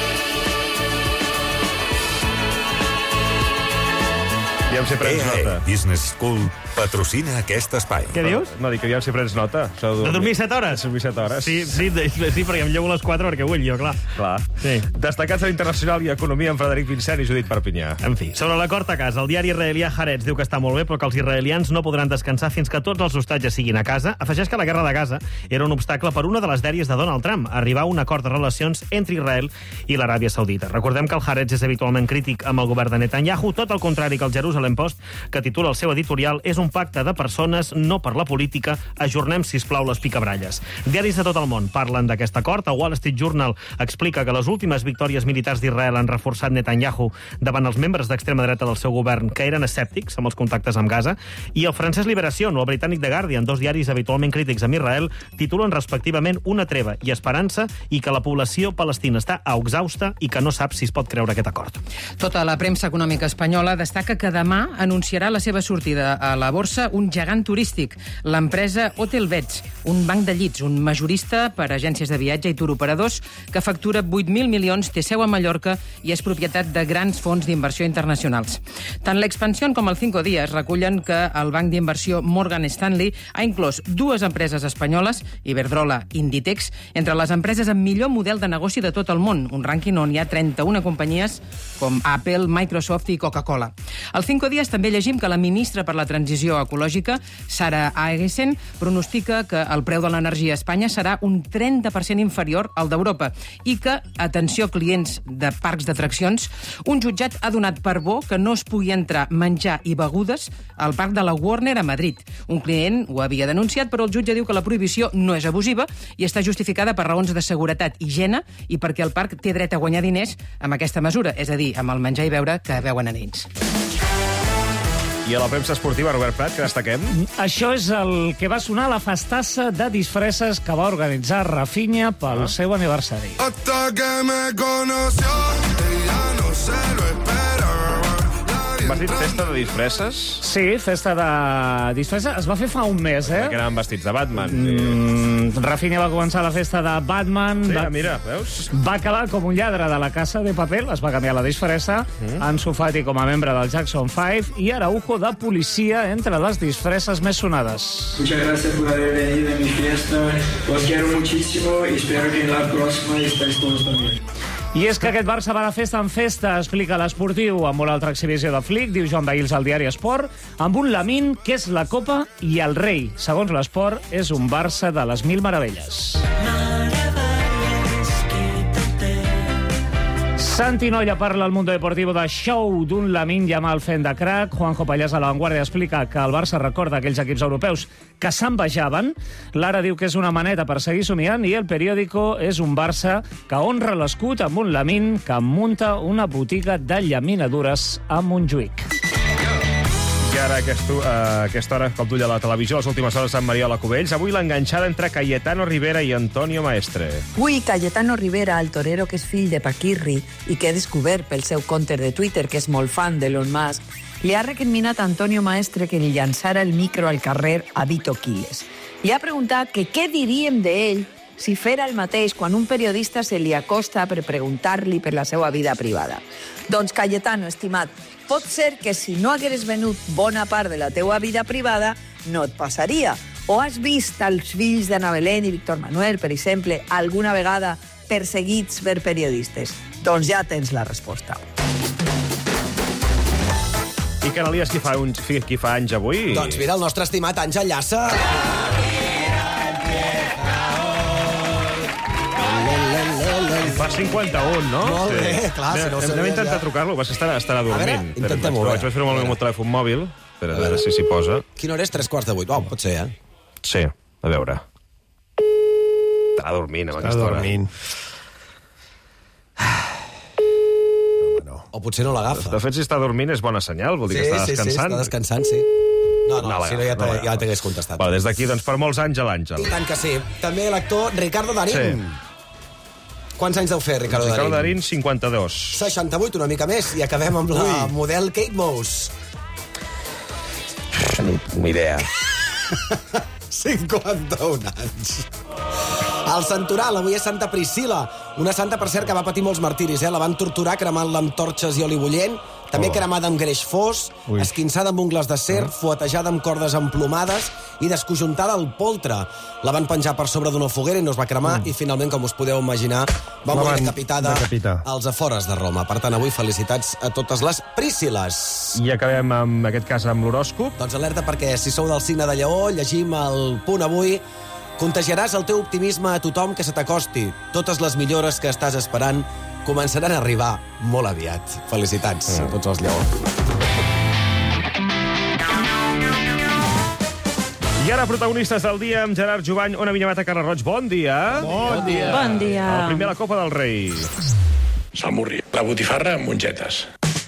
Ja em sé prens nota. Business School patrocina aquest espai. Què dius? No, dic que ja em sé prens nota. De dormir 7 hores? De dormir 7 hores. Sí, perquè em llevo a les 4 perquè vull jo, clar. Sí. Destacats a l'Internacional i Economia amb Frederic Vincent i Judit Perpinyà. En fi, sobre l'acord a casa, el diari israelià Haaretz diu que està molt bé, però que els israelians no podran descansar fins que tots els hostatges siguin a casa. Afegeix que la guerra de Gaza era un obstacle per una de les dèries de Donald Trump, arribar a un acord de relacions entre Israel i l'Aràbia Saudita. Recordem que el Haaretz és habitualment crític amb el govern de Netanyahu, tot el contrari que el Jerusalem Post, que titula el seu editorial és un pacte de persones, no per la política. Ajornem, sisplau, les picabralles. Diaris de tot el món parlen d'aquest acord. El Wall Street Journal explica que les últimes victòries militars d'Israel han reforçat Netanyahu davant els membres d'extrema dreta del seu govern, que eren escèptics amb els contactes amb Gaza. I el francès Liberación o el britànic The Guardian, dos diaris habitualment crítics amb Israel, titulen respectivament una treva i esperança i que la població palestina està exhausta i que no sap si es pot creure aquest acord. Tota la premsa econòmica espanyola destaca que demà anunciarà la seva sortida a la borsa un gegant turístic, l'empresa Hotelbeds, un banc de llits, un majorista per agències de viatge i turoperadors que factura 8.000 milions, té seu a Mallorca i és propietat de grans fons d'inversió internacionals. Tant l'Expansión com el Cinco Días recullen que el banc d'inversió Morgan Stanley ha inclòs dues empreses espanyoles, Iberdrola i Inditex, entre les empreses amb millor model de negoci de tot el món, un rànquing on hi ha 31 companyies com Apple, Microsoft i Coca-Cola. Al Cinco Días també llegim que la ministra per la Transició Ecològica, Sara Aegesen, pronostica que el preu de l'energia a Espanya serà un 30% inferior al d'Europa i que, atenció clients de parcs d'atraccions, un jutjat ha donat per bo que no es pugui entrar menjar i begudes al parc de la Warner a Madrid. Un client ho havia denunciat, però el jutge diu que la prohibició no és abusiva i està justificada per raons de seguretat i higiene i perquè el parc té dret a guanyar diners amb aquesta mesura, és a dir, amb el menjar i beure que veuen a ells. I a la premsa esportiva, Robert Prat, que destaquem? Això és el que va sonar a la festassa de disfresses que va organitzar Rafinha pel seu aniversari. Hasta que me conoció, ella no se lo espera. vestit festa de disfresses? Sí, festa de disfresses. Es va fer fa un mes, Que anaven vestits de Batman. Rafinha va començar la festa de Batman. Sí, mira, veus? Va acabar com un lladre de la Casa de Papel, es va canviar la disfressa. Ansu Fati com a membre del Jackson 5 i Araujo de policia entre les disfresses més sonades. Muchas gracias por haber venido a mi fiesta. Os quiero muchísimo y espero que en la próxima estéis todos también. I és que aquest Barça va de festa en festa, explica l'Esportiu, amb una altra exhibició de Flick, diu Joan Bahils al diari Esport, amb un Lamine que és la Copa i el rei. Segons l'Esport, és un Barça de les mil meravelles. Santi Nolla parla al Mundo Deportivo de show d'un Lamine Yamal fent de crack. Juanjo Pallàs a La Vanguardia explica que el Barça recorda aquells equips europeus que s'envejaven. Lara diu que és una maneta per seguir somiant i El Periódico és un Barça que honra l'escut amb un Lamine que munta una botiga de llaminadures a Montjuïc. I ara, a aquesta hora, cop d'ull a la televisió, les últimes hores amb Mariola Cubells. Avui l'enganxada entre Cayetano Rivera i Antonio Maestre. Avui, Cayetano Rivera, el torero que és fill de Paquirri i que he descobert pel seu compte de Twitter, que és molt fan d'Elon Musk, li ha recriminat a Antonio Maestre que li llançara el micro al carrer a Vito Quiles. Li ha preguntat que què diríem d'ell si fera el mateix quan un periodista se li acosta per preguntar-li per la seva vida privada. Doncs, Cayetano, estimat, pot ser que si no hagueres venut bona part de la teua vida privada, no et passaria. O has vist els fills d'Anna Belén i Víctor Manuel, per exemple, alguna vegada perseguits per periodistes? Doncs ja tens la resposta. I Canalies, qui fa anys avui? Doncs mira, el nostre estimat Àngel Llassa. Fa 51, no? Molt bé, clar, si no ho sabia Hem intentat ja. trucar-lo, estarà dormint. A veure, intentem-ho, Però a vaig veure. fer-ho amb el meu telèfon mòbil, per a veure si s'hi posa. Quina hora és? 3:45. Wow, pot ser, Sí, a veure. Estarà dormint amb aquesta hora. O potser no l'agafa. De fet, si està dormint és bona senyal, vol dir que està descansant. Sí, està descansant, sí. No, si no ja t'hagués contestat. Des d'aquí, doncs, per molts anys a l'Àngel. I tant que sí. També l'actor Ricardo Darín. Sí. Quants anys deu fer, Ricardo Darín? Ricardo Darín, 52. 68, una mica més. I acabem amb la model Kate Moss. Ni idea. 51 anys. El santoral, avui és Santa Priscila, una santa, per cert, que va patir molts martiris. La van torturar cremant-la amb torxes i oli bullent, també cremada amb greix fos, esquinçada amb ungles de serp, fuetejada amb cordes emplomades i desconjuntada al poltre. La van penjar per sobre d'una foguera i no es va cremar i, finalment, com us podeu imaginar, va morir decapitada als afores de Roma. Per tant, avui felicitats a totes les Prisciles. I acabem, en aquest cas, amb l'horòscop. Doncs alerta, perquè si sou del signe de Lleó, llegim el punt avui. Contagiaràs el teu optimisme a tothom que se t'acosti. Totes les millores que estàs esperant començaran a arribar molt aviat. Felicitats a tots els Lleó. I ara, protagonistes del dia, amb Gerard Jovany, Ona Vinyamata, Carles Roig. Bon dia. Bon dia. Bon dia. El primer a la Copa del Rei. Samurri, la botifarra amb mongetes.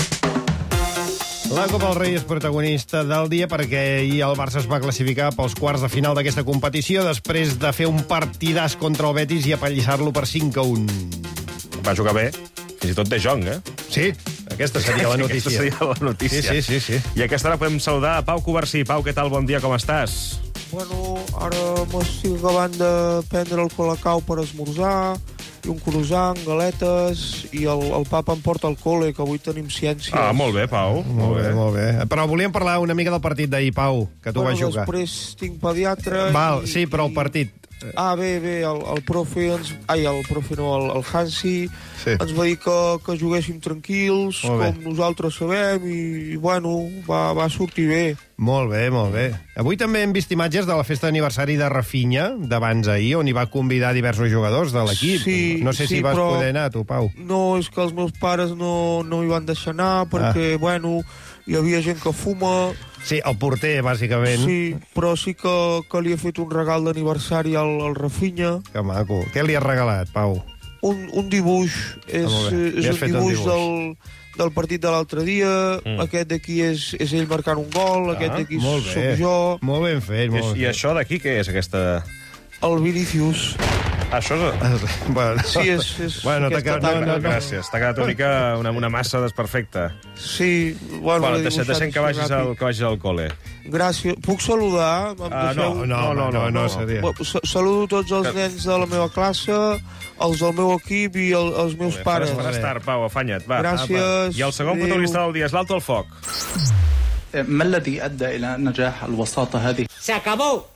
La Copa del Rei és protagonista del dia perquè ahir el Barça es va classificar pels quarts de final d'aquesta competició després de fer un partidàs contra el Betis i apallissar-lo per 5-1. Va jugar bé, fins i tot De Jong, Sí, aquesta seria la notícia. Aquesta seria la notícia. Sí. I a aquesta hora podem saludar a Pau Covarsí. Pau, què tal? Bon dia, com estàs? Bueno, ara m'estic acabant de prendre el colacau per esmorzar, i un croissant, galetes, i el papa em porta al col·le, que avui tenim ciències. Ah, molt bé, Pau. Molt bé. Però volíem parlar una mica del partit d'ahir, Pau, que tu vas jugar. Després tinc pediatre... Val, sí, però el partit... Bé, el profe el Hansi ens va dir que juguéssim tranquils, com nosaltres sabem, i bueno, va sortir bé. Molt bé. Avui també hem vist imatges de la festa d'aniversari de Rafinha, d'abans ahir, on hi va convidar diversos jugadors de l'equip. Sí, no sé si vas poder anar, tu, Pau. No, és que els meus pares no m'hi van deixar anar, perquè, bueno, hi havia gent que fuma... Sí, el porter, bàsicament. Sí, però sí que li he fet un regal d'aniversari al Rafinha. Que maco. Què li has regalat, Pau? Un dibuix. És un dibuix del partit de l'altre dia. Aquest d'aquí és ell marcant un gol. Aquest d'aquí soc jo. Molt ben fet. I això d'aquí què és, aquesta...? El Vinicius. Això és... Bueno, Sí, és Bueno, aquesta no, tanda. Gràcies. T'ha quedat una mica una massa desperfecta. Sí, bueno, l'he dibuixat deixem que així vagis al col·le. Gràcies. Puc saludar? No, seria. Saludo tots els nens de la meva classe, els del meu equip i els meus pares. Faràs tard, Pau, afanya't, va. Gràcies. I el segon protagonista del dia és l'Alto al Foc. ما الذي أدى إلى نجاح الوساطة هذه؟ Se acabó.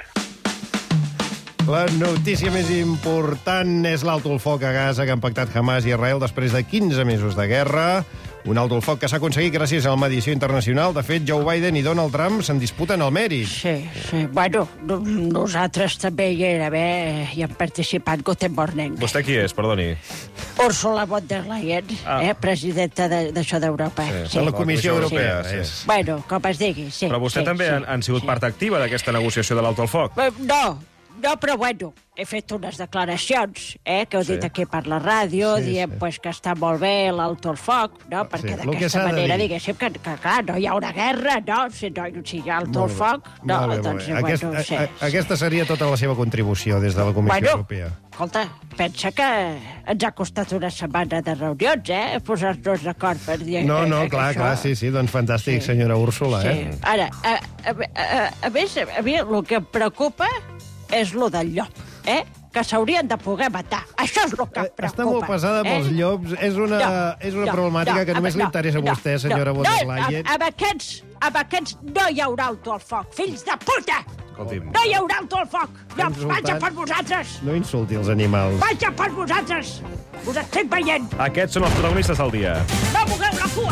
La notícia més important és l'alto al foc a Gaza que han pactat Hamas i Israel després de 15 mesos de guerra. Un alto al foc que s'ha aconseguit gràcies a la mediació internacional. De fet, Joe Biden i Donald Trump se'n disputen el mèrit. Sí. Bueno, nosaltres també hi hem participat. Guten Morning. Vostè qui és, perdoni? Ursula von der Leyen, presidenta d'això d'Europa. Sí, de la Comissió Europea. Sí. Bueno, com es digui, sí. Però vostè també han sigut part activa d'aquesta negociació de l'alto al foc. No, però bueno, he fet unes declaracions, que heu dit aquí per la ràdio, dient que està molt bé l'alto al foc, no? Perquè d'aquesta manera, diguéssim, que clar, no hi ha una guerra, no? Si hi ha alto al foc, no, doncs, bueno, sí. Aquesta seria tota la seva contribució des de la Comissió Europea. Escolta, pensa que ens ha costat una setmana de reunions, posar-nos d'acord per dir... No, clar, sí, doncs fantàstic, senyora Úrsula, Ara, a més, a mi el que em preocupa és lo del llop, que s'haurien de poder matar. Això és el que em preocupa. Està molt pesada pels llops. És una problemàtica que només li interessa a vostè, senyora von der Leyen. Amb aquests no hi haurà alto al foc, fills de puta! No hi haurà alto al foc! Llops, vaja per vosaltres! No insulti els animals. Vaja per vosaltres! Us estic veient! Aquests són els protagonistes del dia. No mogueu la cua!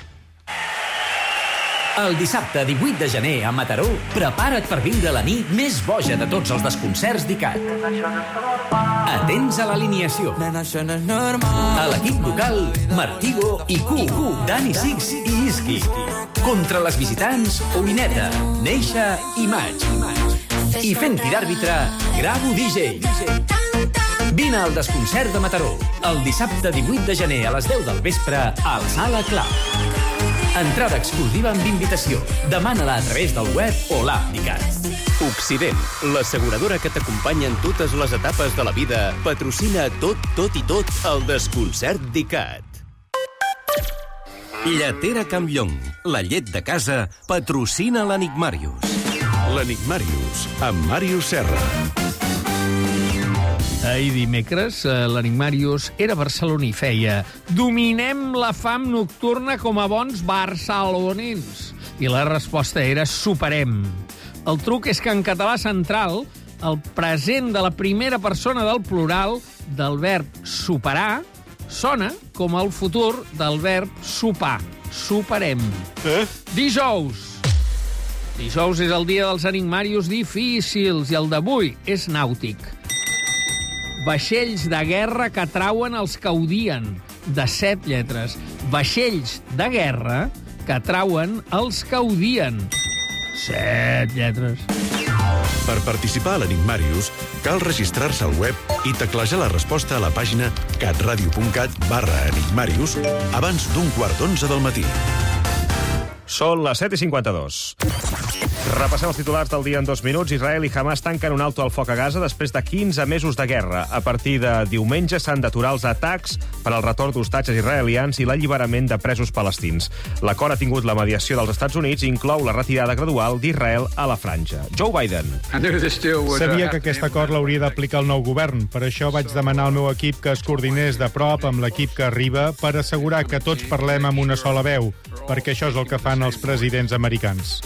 El dissabte 18 de gener a Mataró, prepara't per viure la nit més boja de tots els desconcerts d'ICAT. Atents a l'alineació. A l'equip local, Martigo i Q, Dani Six i Iski. Contra les visitants, Oineta, Neixa i Maig. I fent-hi d'àrbitre, Gravo DJ. Vine al desconcert de Mataró, el dissabte 18 de gener a les 10 del vespre al Sala Club. Entrada exclusiva amb invitació. Demana-la a través del web o l'app d'ICAT. Occident, l'asseguradora que t'acompanya en totes les etapes de la vida, patrocina tot el desconcert d'ICAT. Lletera Campllong, la llet de casa, patrocina l'Enigmàrius. L'Enigmàrius, amb Màrius Serra. Ahir dimecres, l'Enigmàrius era a Barcelona i feia «Dominem la fam nocturna com a bons barcelonins». I la resposta era «Superem». El truc és que en català central, el present de la primera persona del plural del verb superar sona com el futur del verb sopar. Superem. Dijous. Dijous és el dia dels enigmàrius difícils i el d'avui és nàutic. Vaixells de guerra que trauen els que odien, de 7 lletres. Vaixells de guerra que trauen els que odien. 7 lletres. Per participar a l'Enigmàrius, cal registrar-se al web i teclejar la resposta a la pàgina catradio.cat/enigmàrius abans d'11:15 del matí. Són les 7:52. Repassem els titulars del dia en 2 minuts. Israel i Hamas tanquen un alto al foc a Gaza després de 15 mesos de guerra. A partir de diumenge s'han d'aturar els atacs per al retorn d'hostatges israelians i l'alliberament de presos palestins. L'acord ha tingut la mediació dels Estats Units i inclou la retirada gradual d'Israel a la franja. Joe Biden. Sabia que aquest acord l'hauria d'aplicar el nou govern. Per això vaig demanar al meu equip que es coordinés de prop amb l'equip que arriba per assegurar que tots parlem amb una sola veu, perquè això és el que fan els presidents americans.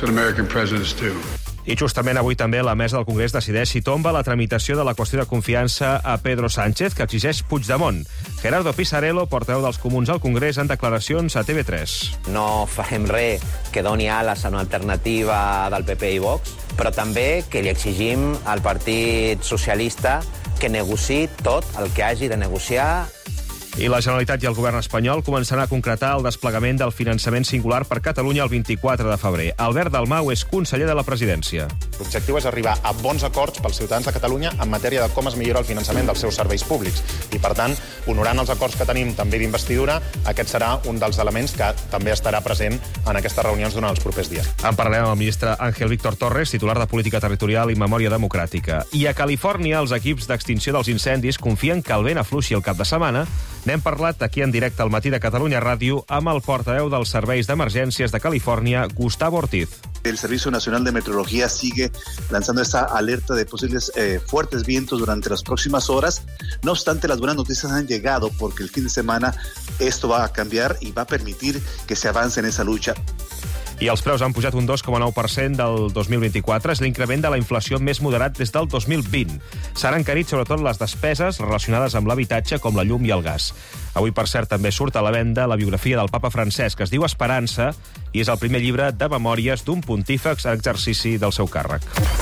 I justament avui també la mesa del Congrés decideix si tomba la tramitació de la qüestió de confiança a Pedro Sánchez, que exigeix Puigdemont. Gerardo Pisarello, portaveu dels Comuns al Congrés, en declaracions a TV3. No farem res que doni ales a una alternativa del PP i Vox, però també que li exigim al Partit Socialista que negociï tot el que hagi de negociar. I la Generalitat i el govern espanyol començaran a concretar el desplegament del finançament singular per Catalunya el 24 de febrer. Albert Dalmau és conseller de la presidència. L'objectiu és arribar a bons acords pels ciutadans de Catalunya en matèria de com es millora el finançament dels seus serveis públics. I, per tant, honorant els acords que tenim també d'investidura, aquest serà un dels elements que també estarà present en aquestes reunions durant els propers dies. En parlarem amb el ministre Ángel Víctor Torres, titular de Política Territorial i Memòria Democràtica. I a Califòrnia, els equips d'extinció dels incendis confien que el vent afluixi el cap de setmana. N'hem parlat aquí en directe al Matí de Catalunya Ràdio amb el portaveu dels serveis d'emergències de Califòrnia, Gustavo Ortiz. El Servicio Nacional de Meteorología sigue lanzando esta alerta de posibles fuertes vientos durante las próximas horas. No obstante, las buenas noticias han llegado porque el fin de semana esto va a cambiar y va a permitir que se avance en esa lucha. I els preus han pujat un 2,9% del 2024. És l'increment de la inflació més moderat des del 2020. S'han encarit sobretot les despeses relacionades amb l'habitatge, com la llum i el gas. Avui, per cert, també surt a la venda la biografia del papa Francesc, que es diu Esperança, i és el primer llibre de memòries d'un pontífex en exercici del seu càrrec.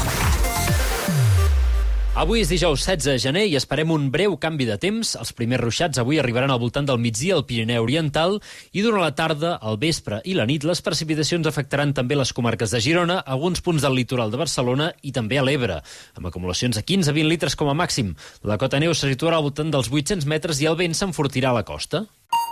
Avui és dijous 16 de gener i esperem un breu canvi de temps. Els primers ruixats avui arribaran al voltant del migdia al Pirineu Oriental i durant la tarda, al vespre i la nit les precipitacions afectaran també les comarques de Girona, alguns punts del litoral de Barcelona i també a l'Ebre, amb acumulacions de 15 a 20 litres com a màxim. La cota neu se situarà al voltant dels 800 metres i el vent s'enfortirà a la costa.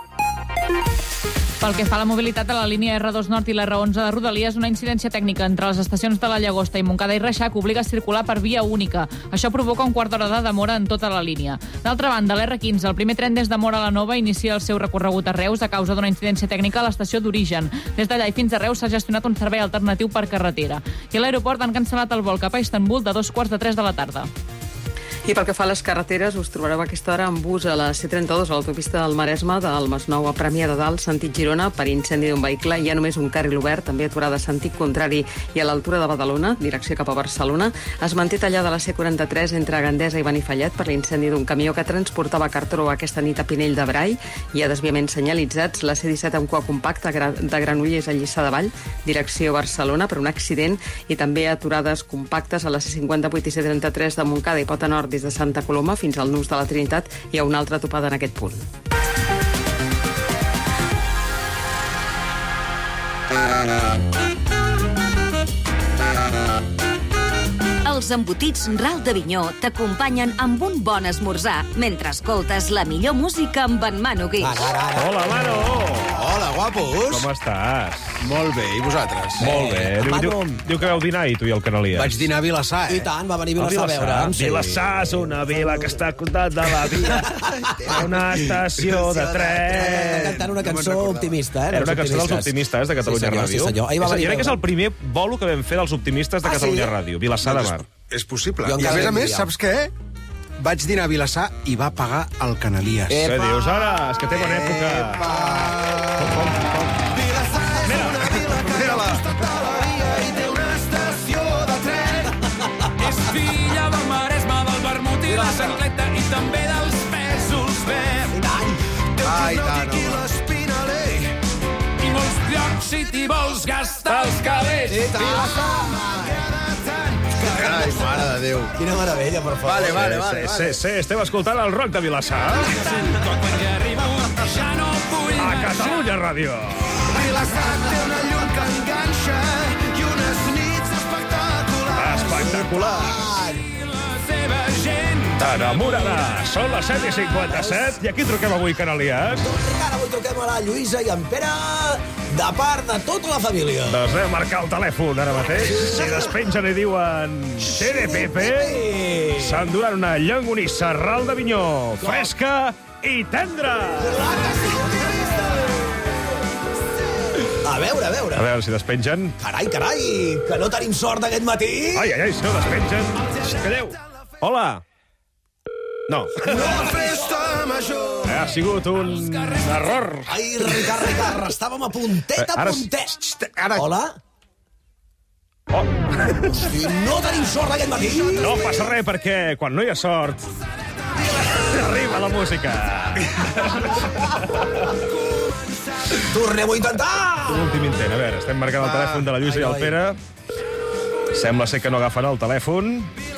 Pel que fa a la mobilitat de la línia R2 Nord i la R11 de Rodalies, una incidència tècnica entre les estacions de la Llagosta i Montcada i Reixac obliga a circular per via única. Això provoca un quart d'hora de demora en tota la línia. D'altra banda, l'R15, el primer tren des de Móra a la Nova, inicia el seu recorregut a Reus a causa d'una incidència tècnica a l'estació d'origen. Des d'allà i fins a Reus s'ha gestionat un servei alternatiu per carretera. I a l'aeroport han cancel·lat el vol cap a Istanbul de 2:45 de la tarda. I pel que fa a les carreteres, us trobareu a aquesta hora amb bus a la C32, a l'autopista del Maresme, del Masnou a Premià de Dalt, sentit Girona, per incendi d'un vehicle. Hi ha només un carril obert, també aturada sentit contrari i a l'altura de Badalona, direcció cap a Barcelona. Es manté tallada la C43 entre Gandesa i Benifallet per l'incendi d'un camió que transportava cartró aquesta nit a Pinell de Brai. Hi ha desviaments senyalitzats. La C17 amb cua compacta de Granollers a Lliçà de Vall, direcció Barcelona, per un accident, i també aturades compactes a la C58 i C33 de Montcada i Pota Nord des de Santa Coloma fins al Nus de la Trinitat. Hi ha una altra topada en aquest punt. Els embotits Ral d'Avinyó t'acompanyen amb un bon esmorzar mentre escoltes la millor música amb en Manu Guix. Hola, Manu! Hola, guapos! Com estàs? Molt bé, i vosaltres? Molt bé. Diu que vau dinar, i tu i el Canalies. Vaig dinar a Vilassar, I tant, va venir Vilassar a veure'm. Vilassar és una vila que està al costat de la via. Una estació de tren. Cantant una cançó optimista, Era una cançó dels optimistes de Catalunya Ràdio. Sí, senyor. Jo crec que és el primer bolo que vam fer dels optimistes de Catalunya Ràdio. Vilassar de Mar. És possible. I a més, saps què? Vaig dinar a Vilassar i va pagar el Canalies. Què dius ara? És que té bona època. Mira-la. I té una estació de tren. És filla del Maresme, del vermut i la Sancleta i també dels pèsols verds. Té un hipnòtic i l'espinaler i molts llocs si t'hi vols gastar els calés. Vilassar. Carai, mare de Déu. Quina meravella, per favor. Vale. Sí, estem escoltant el rock de Vilassar. A Catalunya Ràdio. Vilassar té una llum que enganxa i unes nits espectaculars. Espectaculars. La seva gent t'enamorarà. Són les 7:57 i aquí truquem avui, Canalies. Doncs Ricard, avui truquem a la Lluïsa i en Pere de part de tota la família. Doncs anem a marcar el telèfon ara mateix. Si despengen i diuen Pepe, s'enduran una llonganissa Ral d'Avinyó, fresca i tendra. A veure. A veure si despengen. Carai, que no tenim sort aquest matí. Ai, si no despengen. Calleu. Hola. No. Una festa major. Ha sigut un error. Ai, Ricard, estàvem a puntet. Ara... Hola? Oh. Hosti, no tenim sort aquest matí. No passa res, perquè quan no hi ha sort arriba la música. Tornem-ho a intentar. L'últim intent. A veure, estem marcant el telèfon de la Lluïsa i el Pere. Sembla ser que no agafen el telèfon.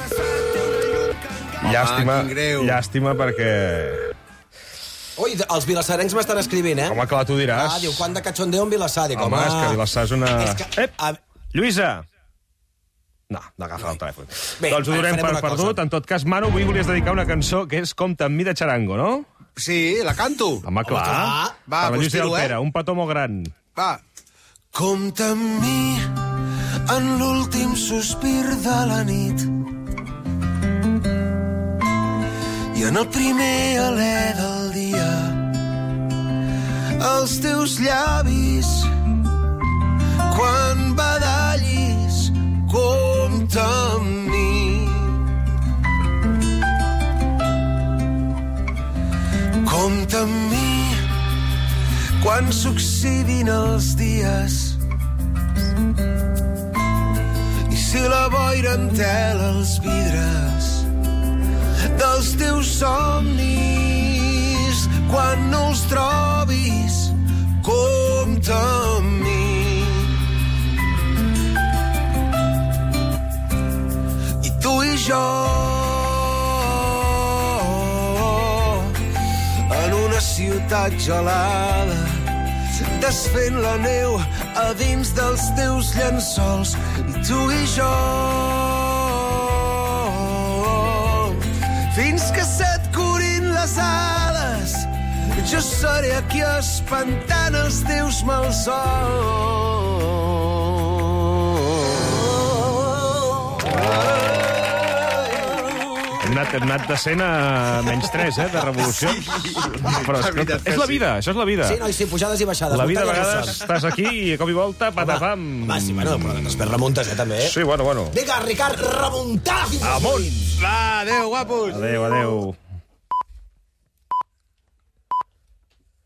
Llàstima perquè... Ui, els vilassarencs m'estan escrivint, eh? Home, clar, tu diràs. Diu, quant de cachondeo en Vilassar? Dic, home, és que Vilassar és una... Lluïsa! No agafa el telèfon. Doncs ho donem per perdut. En tot cas, Manu, avui volies dedicar una cançó que és Com t'enmida Charango, no? Sí, la canto. Home, clar. Va, doncs tiro, Pere, un petó molt gran. Va. Compta amb mi en l'últim sospir de la nit i en el primer alè del dia els teus llavis quan badallis compta amb mi. Compta amb mi quan s'oxidin els dies i si la boira entela els vidres dels teus somnis quan no els trobis compta amb mi. I tu i jo en una ciutat gelada desfent la neu a dins dels teus llençols. I tu i jo fins que se't curin les ales jo seré aquí espantant els teus malsons. Hem anat de 100 a menys 3, de revolucions. Però és la vida, això és la vida. Sí, no, i sí, pujades i baixades. La vida a vegades estàs aquí i a cop i volta, patapam. Home, sí, bueno, però després remuntes, també. Sí, bueno. Vinga, Ricard, remuntar fins amunt. Va, adéu, guapos. Adéu.